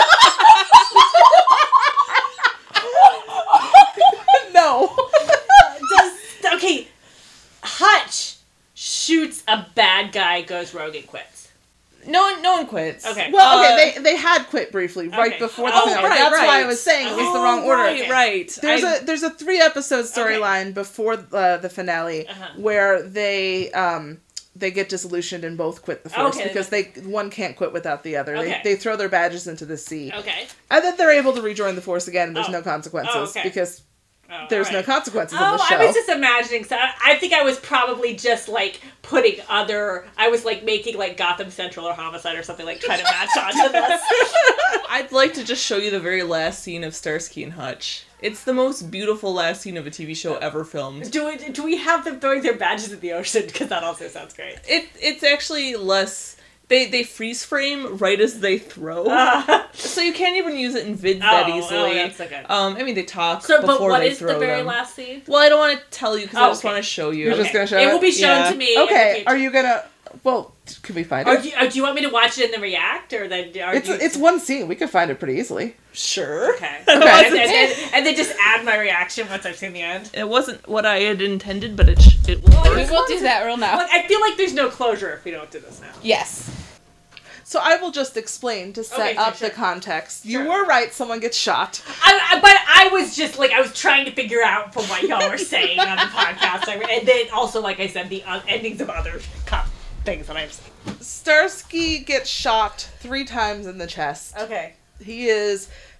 No. Does okay? Hutch shoots a bad guy, goes rogue and quits. No one, no one quits. Okay. Well, Uh, okay, they they had quit briefly right Okay. before the Oh, finale. right, That's why I right. was saying it was the Oh, wrong order. Right, right. There's I- a there's a three episode storyline before uh, the finale Uh-huh. where they um they get disillusioned and both quit the force Okay, because they one can't quit without the other. Okay. They they throw their badges into the sea, Okay. and then they're able to rejoin the force again. And there's Oh. no consequences Oh, okay. because Oh, there's alright. no consequences Oh, on the show. I was just imagining. So I, I think I was probably just like putting other. I was like making like Gotham Central or Homicide or something like trying to match onto this. I'd like to just show you the very last scene of Starsky and Hutch. It's the most beautiful last scene of a T V show ever filmed. Do we do we have them throwing their badges in the ocean? Because that also sounds great. It it's actually less. They they freeze frame right as they throw, Uh, so you can't even use it in vids oh, that easily. oh, that's so good. Um, I mean they talk So, before but what they is throw the very them. last scene? Well, I don't want to tell you because Oh, I just okay. want to show you. You're just gonna show it it? will be shown Yeah. to me. in the Okay, future. are you gonna? Well, can we find Or it? do, you, or do you want me to watch it and then react, or then are It's you... it's one scene. We could find it pretty easily. Sure. Okay. Okay. And, then, and, and then just add my reaction once I've seen the end. It wasn't what I had intended, but it sh- it will We work. will do that real now. Like, I feel like there's no closure if we don't do this now. Yes. So I will just explain to set Okay, sure, up sure. the context. You Sure. were right. Someone gets shot. I, I, but I was just like I was trying to figure out from what y'all were saying on the podcast, I- and then also, like I said, the uh, endings of other cop things that I've seen. Starsky gets shot three times in the chest. Okay. He is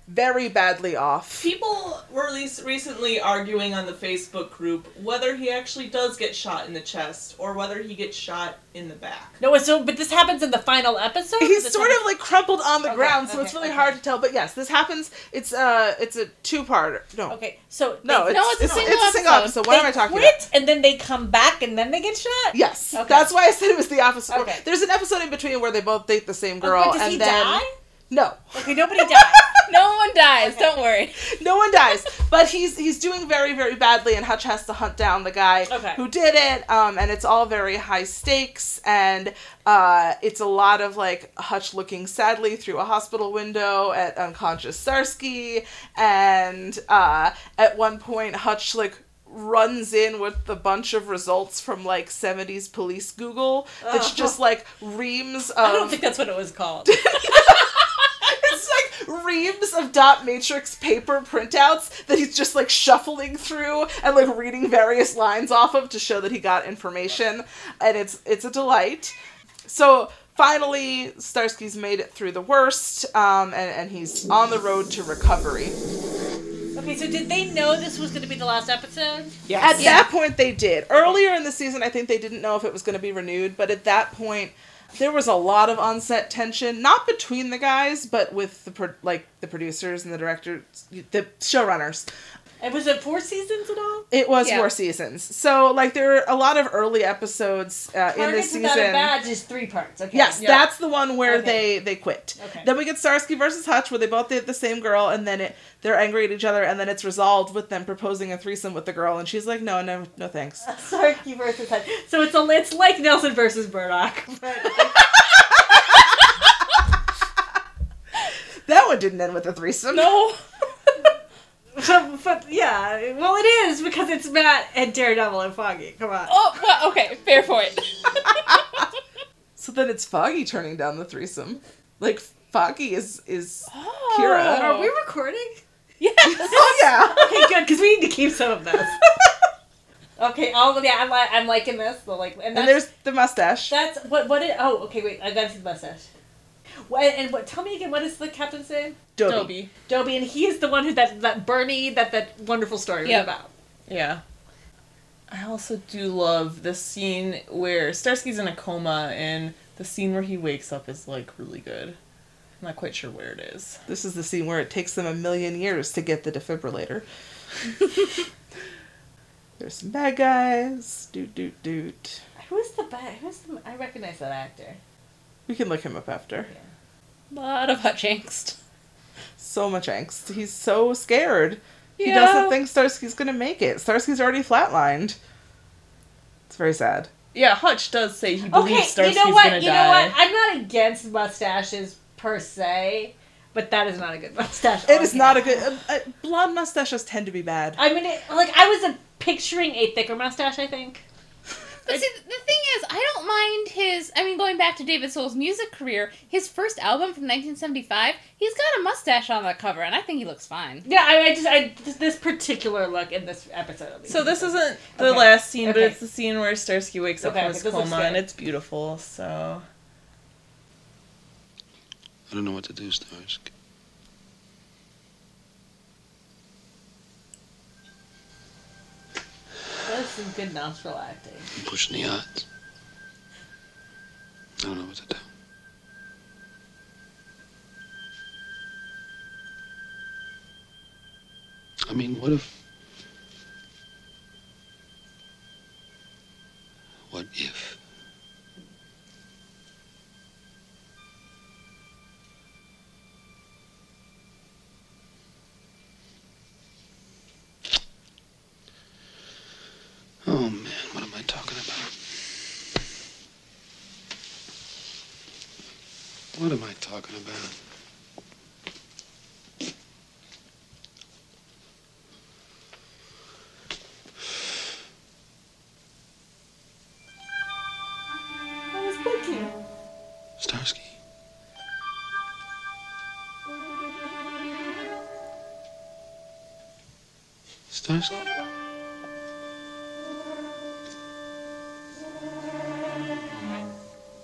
very badly off. People were at least recently arguing on the Facebook group whether he actually does get shot in the chest or whether he gets shot in the back. No, so but this happens in the final episode. He's This sort happens- of like crumpled on the Okay, ground, so okay, it's really okay. hard to tell. But yes, this happens. It's uh, it's a two-parter. No, Okay, so no, they, it's, No, it's a it's, single it's a single episode. episode. What they am I talking quit, about? and then they come back, and then they get shot. Yes, Okay. that's why I said it was the opposite. Okay. There's an episode in between where they both date the same Oh, girl, but does and he then die? no, Okay, nobody dies. No one dies. Okay. Don't worry. no one dies. But he's he's doing very very badly, and Hutch has to hunt down the guy Okay. who did it. Um, and it's all very high stakes, and uh, it's a lot of like Hutch looking sadly through a hospital window at unconscious Starsky, and uh, at one point Hutch like runs in with a bunch of results from like seventies police Google that's Oh. just like reams of I don't think that's what it was called. it's like reams of dot matrix paper printouts that he's just like shuffling through and like reading various lines off of to show that he got information, and it's it's a delight. So finally Starsky's made it through the worst, um, and, and he's on the road to recovery. Okay, so did they know this was going to be the last episode? At Yeah. that point they did. Earlier in the season I think they didn't know if it was going to be renewed, but at that point there was a lot of on-set tension, not between the guys, but with the pro- like the producers and the directors, the showrunners. And was it four seasons at all? It was Yeah. four seasons. So like there are a lot of early episodes uh, in this Targets Without a season. Badge is three parts. Okay. Yes, Yeah. that's the one where Okay. they they quit. Okay. Then we get Starsky versus Hutch, where they both date the same girl, and then it, they're angry at each other, and then it's resolved with them proposing a threesome with the girl, and she's like, no, no, no, thanks. Starkey versus Hutch. So it's a it's like Nelson versus Murdoch. But That one didn't end with a threesome. No. but, but yeah, well it is because it's Matt and Daredevil and Foggy. Come on. Oh, well, okay. Fair point. So then it's Foggy turning down the threesome. Like Foggy is is Oh. Kira. Are we recording? Yes. Oh yeah. Okay, good, because we need to keep some of this. Okay, oh yeah, I'm li- I'm liking this. The like, and, And that's, there's the mustache. that's what what it. Oh, okay, wait, I gotta see the mustache. What and what? Tell me again. What is the captain's name? Dobie. Dobie. Dobie, and he is the one who that that Bernie that that wonderful story Yep. was about. Yeah. I also do love the scene where Starsky's in a coma and the scene where he wakes up is like really good. I'm not quite sure where it is. This is the scene where it takes them a million years to get the defibrillator. There's some bad guys. Doot doot doot. Who's the bad? Who's the? I recognize that actor. We can look him up after. A lot of Hutch angst. So much angst. He's so scared. He Yeah. doesn't think Starsky's gonna make it. Starsky's already flatlined. It's very sad. Yeah, Hutch does say he believes Okay, Starsky's you know what? gonna You die. know what? I'm not against mustaches per se, but that is not a good mustache. It on is him. not a good. Uh, uh, blonde mustaches tend to be bad. I mean, it, like I was uh, picturing a thicker mustache. I think. But see, the thing is, I don't mind his. I mean, going back to David Soul's music career, his first album from nineteen seventy-five, he's got a mustache on the cover, and I think he looks fine. Yeah, I, I just I just, this particular look in this episode. At least. So this isn't the Okay. last scene, but Okay. it's the scene where Starsky wakes up Okay, from okay, his this looks coma, and good. it's beautiful, so... I don't know what to do, Starsky. That's some good nostril acting. I'm pushing the odds. I don't know what to do. I mean, what if... What if... Oh, man, what am I talking about? What am I talking about? I was thinking. Starsky. Starsky?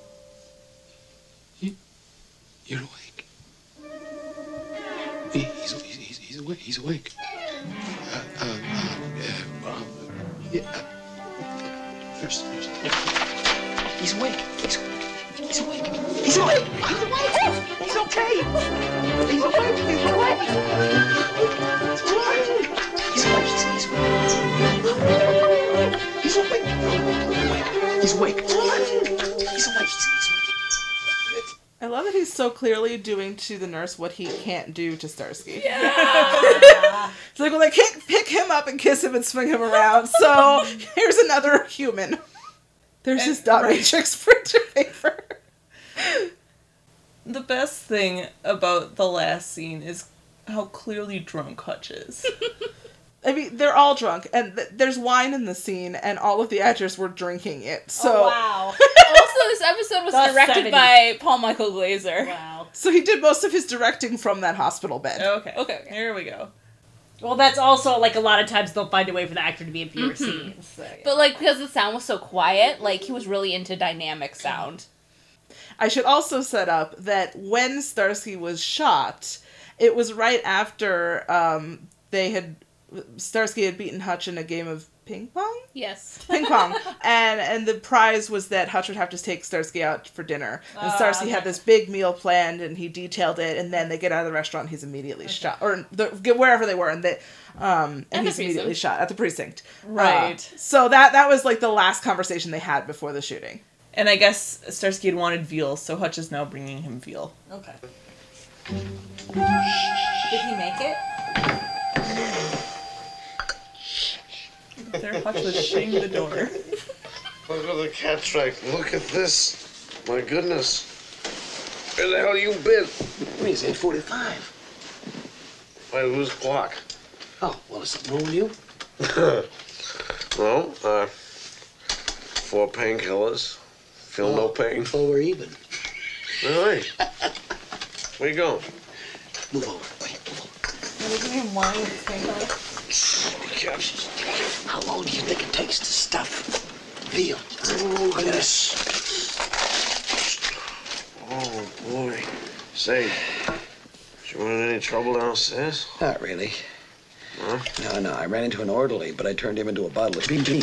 You, you're awake. He, he's He's awake. Uh, uh, uh, uh, yeah. uh, Nurse, nurse. He's awake. He's awake. He's awake. He's awake. He's awake. He's okay. He's awake. He's awake. He's awake. He's awake. He's awake. He's awake. He's awake. He's awake. He's awake. I love that he's so clearly doing to the nurse what he can't do to Starsky. Yeah. It's like, well, I can't pick him up and kiss him and swing him around, so here's another human. There's his dot right. matrix printer paper. The best thing about the last scene is how clearly drunk Hutch is. I mean, they're all drunk, and th- there's wine in the scene, and all of the actors were drinking it. So, Oh, wow. Also, this episode was The directed seventies. by Paul Michael Glazer. Wow. so he did most of his directing from that hospital bed. Okay. Okay, okay. Here we go. Well, that's also, like, a lot of times they'll find a way for the actor to be in fewer Mm-hmm. scenes. So, yeah. But, like, because the sound was so quiet, like, he was really into dynamic sound. I should also set up that when Starsky was shot, it was right after um, they had Starsky had beaten Hutch in a game of ping pong. Yes. Ping pong, and and the prize was that Hutch would have to take Starsky out for dinner. And Ah, Starsky okay. had this big meal planned, and he detailed it. And then they get out of the restaurant, and he's immediately shot, or the, get wherever they were, and they um and At the he's immediately precinct. shot at the precinct. Right. Uh, so that that was like the last conversation they had before the shooting. And I guess Starsky had wanted veal, so Hutch is now bringing him veal. Okay. Did he make it? There, Hutch was shutting the door. Look at the cat strike. Look at this. My goodness. Where the hell you been? Wait, it's eight forty-five. Why, whose clock? Oh, well, is something wrong with you? Well, uh, four painkillers. Feel no pain. Oh, we're even. Really? Where you going? Move over. Wait, move over. Yes. How long do you think it takes to stuff veal? Look at this. Oh, boy. Say, did you run into any trouble downstairs? Not really. Huh? No, no, I ran into an orderly, but I turned him into a bottle of Beam Beam.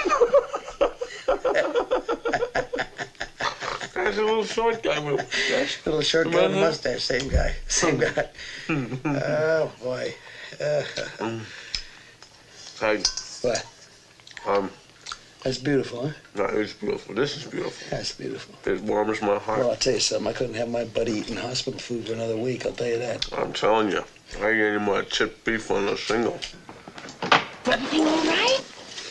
That's a little short guy with a mustache. Little short guy with a Mhm. mustache, same guy, same guy. Oh, boy. Uh, Hey, what? um, That's beautiful, huh? no, it's beautiful. This is beautiful. That's beautiful. It warms my heart. Well, I'll tell you something. I couldn't have my buddy eating hospital food for another week, I'll tell you that. I'm telling you, I ain't any more chipped beef on a single. Everything all right?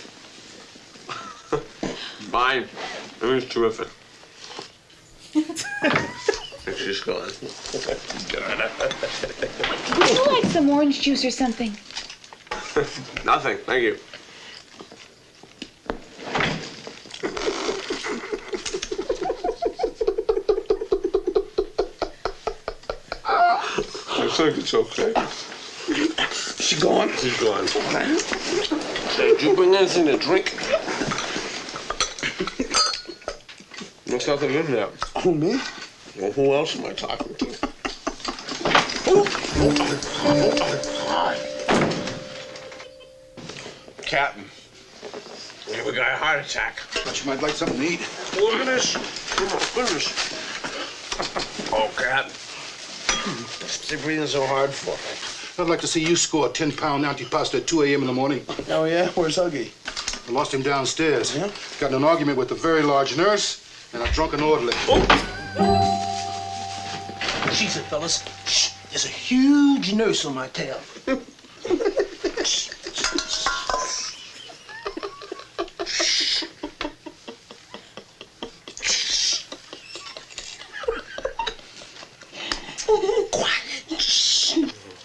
Fine. It was terrific. And she's gone. Would you like some orange juice or something? Nothing, thank you. I think it's okay. She gone? She's gone. Hey, did you bring anything to drink? There's nothing in there. Oh, me? Well, who else am I talking to? Captain, we have a guy a heart attack. Thought you might like something to eat. Look at this. Oh, my goodness. Oh, Captain. What's he breathing so hard for? I'd like to see you score a ten pound antipasta at two a.m. in the morning. Oh, yeah? Where's Huggy? I lost him downstairs. Yeah? Got in an argument with a very large nurse and a drunken orderly. Jesus, fellas. Shh. There's a huge nurse on my tail. Quiet. Shh.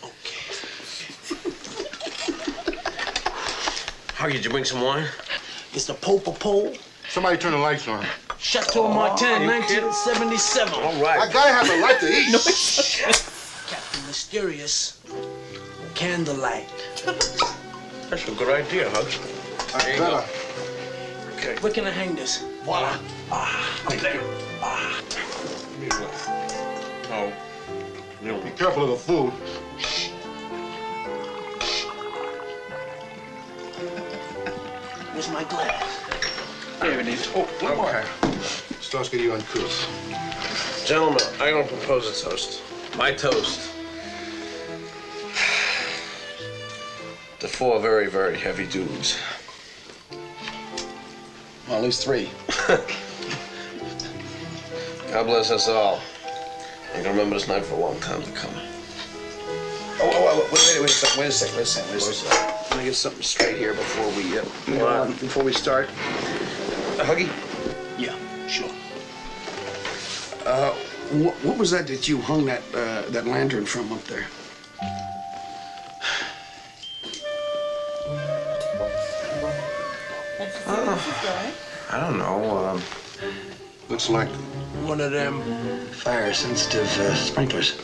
How did you bring some wine? It's the Popa Pole. Somebody turn the lights on. Chateau Martin, nineteen seventy-seven. All I right. gotta have a light to eat. Captain Mysterious. Candlelight. That's a good idea, Hugs. There you go. Better. Okay. Where can I hang this? Voila. Ah, up there. Ah. Oh. No. Be careful of the food. Where's my glass? There it is. Oh, one more. Starsky, you uncouth. Gentlemen, I'm going to propose a toast. My toast. To four very, very heavy dudes. Well, at least three. God bless us all. I'm going to remember this night for a long time to come. Oh, oh, oh, wait, wait, wait a second, wait a second, wait a second, wait a second. Let me get something straight here before we, uh, What? before we start. A huggy? Yeah, sure. Uh, what, what was that that you hung that, uh, that lantern from up there? I don't know. Um, Looks like one of them fire-sensitive uh, sprinklers.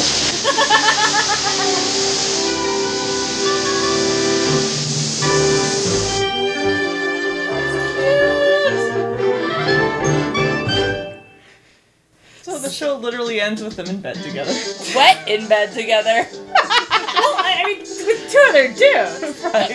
So the show literally ends with them in bed together. Wet in bed together. Well, I mean, with two other dudes. Right.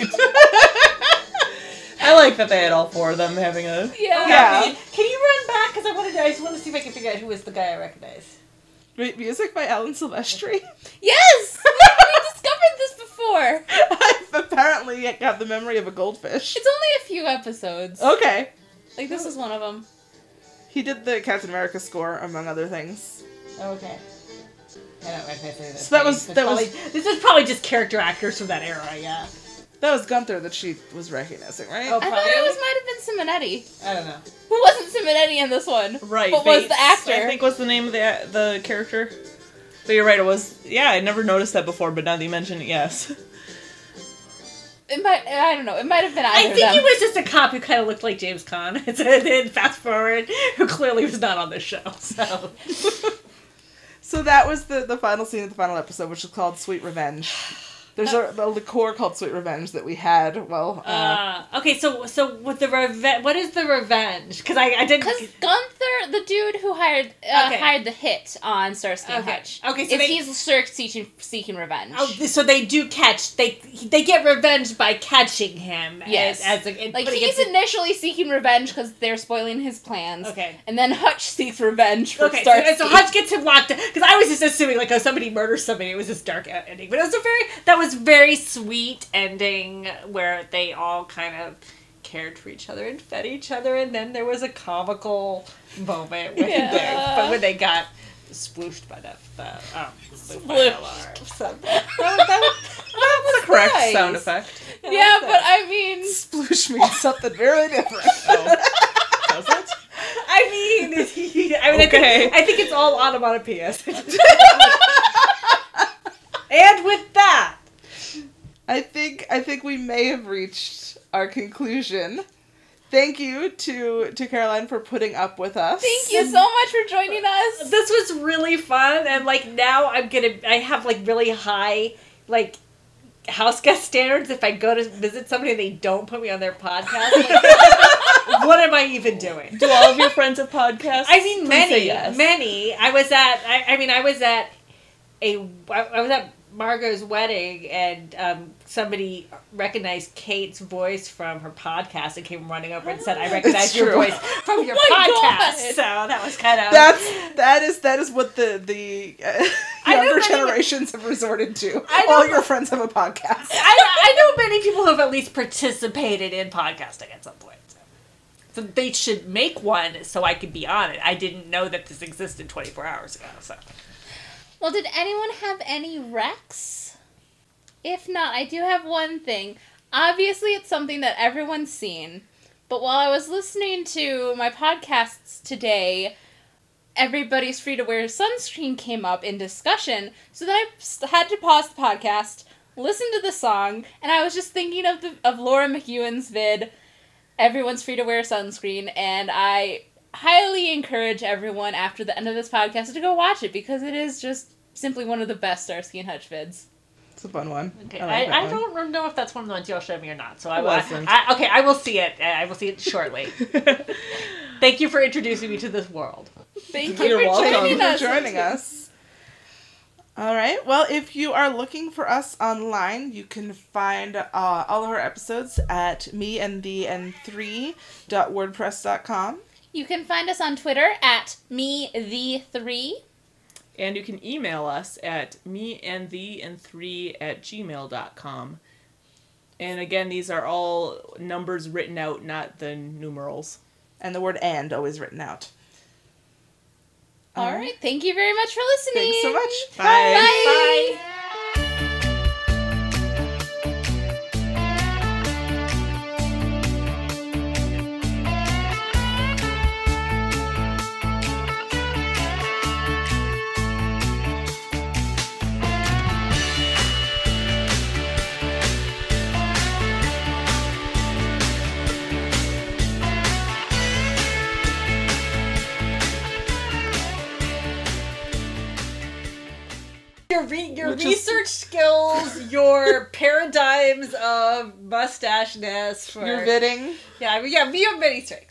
I like that they had all four of them having a... Yeah. Yeah. Can you, can you run back? Because I wanted to, I just want to see if I can figure out who was the guy I recognize. Wait, music by Alan Silvestri? Yes! We discovered this before. I've apparently got the memory of a goldfish. It's only a few episodes. Okay. Like, this is one of them. He did the Captain America score, among other things. Okay. I don't recognize any of those So that was- names. that It's was- probably- This is probably just character actors from that era, yeah. That was Gunther that she was recognizing, right? Oh, I thought probably. it was might have been Simonetti. I don't know. Who wasn't Simonetti in this one? Right. But was Bates, the actor. I think was the name of the the character. But you're right, it was... Yeah, I never noticed that before, but now that you mention it, yes. It might, I don't know, it might have been either I of think them. he was just a cop who kind of looked like James Caan. And then fast forward, who clearly was not on the show. So So that was the, the final scene of the final episode, which is called Sweet Revenge. There's a, a liqueur called Sweet Revenge that we had, well, uh... Uh, okay, so so with the revenge, what is the revenge? Because I, I didn't. Because Gunther, the dude who hired uh, Okay. hired the hit on Starsky and Okay. Hutch, Okay, so is they- he's search seeking, seeking revenge. Oh, so they do catch they they get revenge by catching him. Yes. as, as a, and Like, putting he's it- initially seeking revenge because they're spoiling his plans. Okay. And then Hutch seeks revenge for Okay, so, Starsky. so Hutch gets him locked up because I was just assuming like oh somebody murders somebody. It was this dark ending, but it was a very that was very sweet ending where they all kind of cared for each other and fed each other, and then there was a comical moment when Yeah. they but when they got splooshed by the, the um the fire alarm. So that, that, that, that was Correct Nice. sound effect. Yeah, but I mean... Sploosh means something very different. Oh. Does it? I mean, he, I mean, Okay. I, think, I think it's all onomatopoeias. And with that, I think I think we may have reached our conclusion. Thank you to, to Caroline for putting up with us. Thank you so much for joining us. this was really fun, and like now I'm gonna, I have like really high like house guest standards. If I go to visit somebody and they don't put me on their podcast, like, what am I even doing? Do all of your friends have podcasts? I mean, Please many, say yes. many. I was at. I, I mean, I was at a. I, I was at Margot's wedding, and um, somebody recognized Kate's voice from her podcast and came running over and said, "I recognize It's your true. voice from your Oh my podcast." God. So that was kind of. That's that is that is what the the uh, I know younger many- generations have resorted to. I know- All your friends have a podcast. I, I know many people who have at least participated in podcasting at some point. So. so they should make one so I could be on it. I didn't know that this existed twenty-four hours ago. So. Well, did anyone have any recs? If not, I do have one thing. Obviously, it's something that everyone's seen. But while I was listening to my podcasts today, Everybody's Free to Wear Sunscreen came up in discussion. So then I s- had to pause the podcast, listen to the song, and I was just thinking of the of Laura McEwen's vid, Everyone's Free to Wear Sunscreen, and I highly encourage everyone after the end of this podcast to go watch it because it is just simply one of the best Starsky and Hutch vids. It's a fun one. Okay, I, I, like I, that one. don't know if that's one of the ones you'll show me or not. So I It will. wasn't. I, okay, I will see it. I will see it shortly. Thank you for introducing me to this world. Thank you You're for welcome. Thank you joining for us. joining us. All right. Well, if you are looking for us online, you can find uh, all of our episodes at me and the and three dot wordpress dot com. You can find us on Twitter at me the three. And you can email us at me and the and three at gmail dot com. And again, these are all numbers written out, not the numerals. And the word and always written out. All right. Thank you very much for listening. Thanks so much. Bye. Bye. Bye. Your, re- your Which is- research skills, your paradigms of mustache-ness for... Your bidding. Yeah, I mean, yeah, we have many strengths.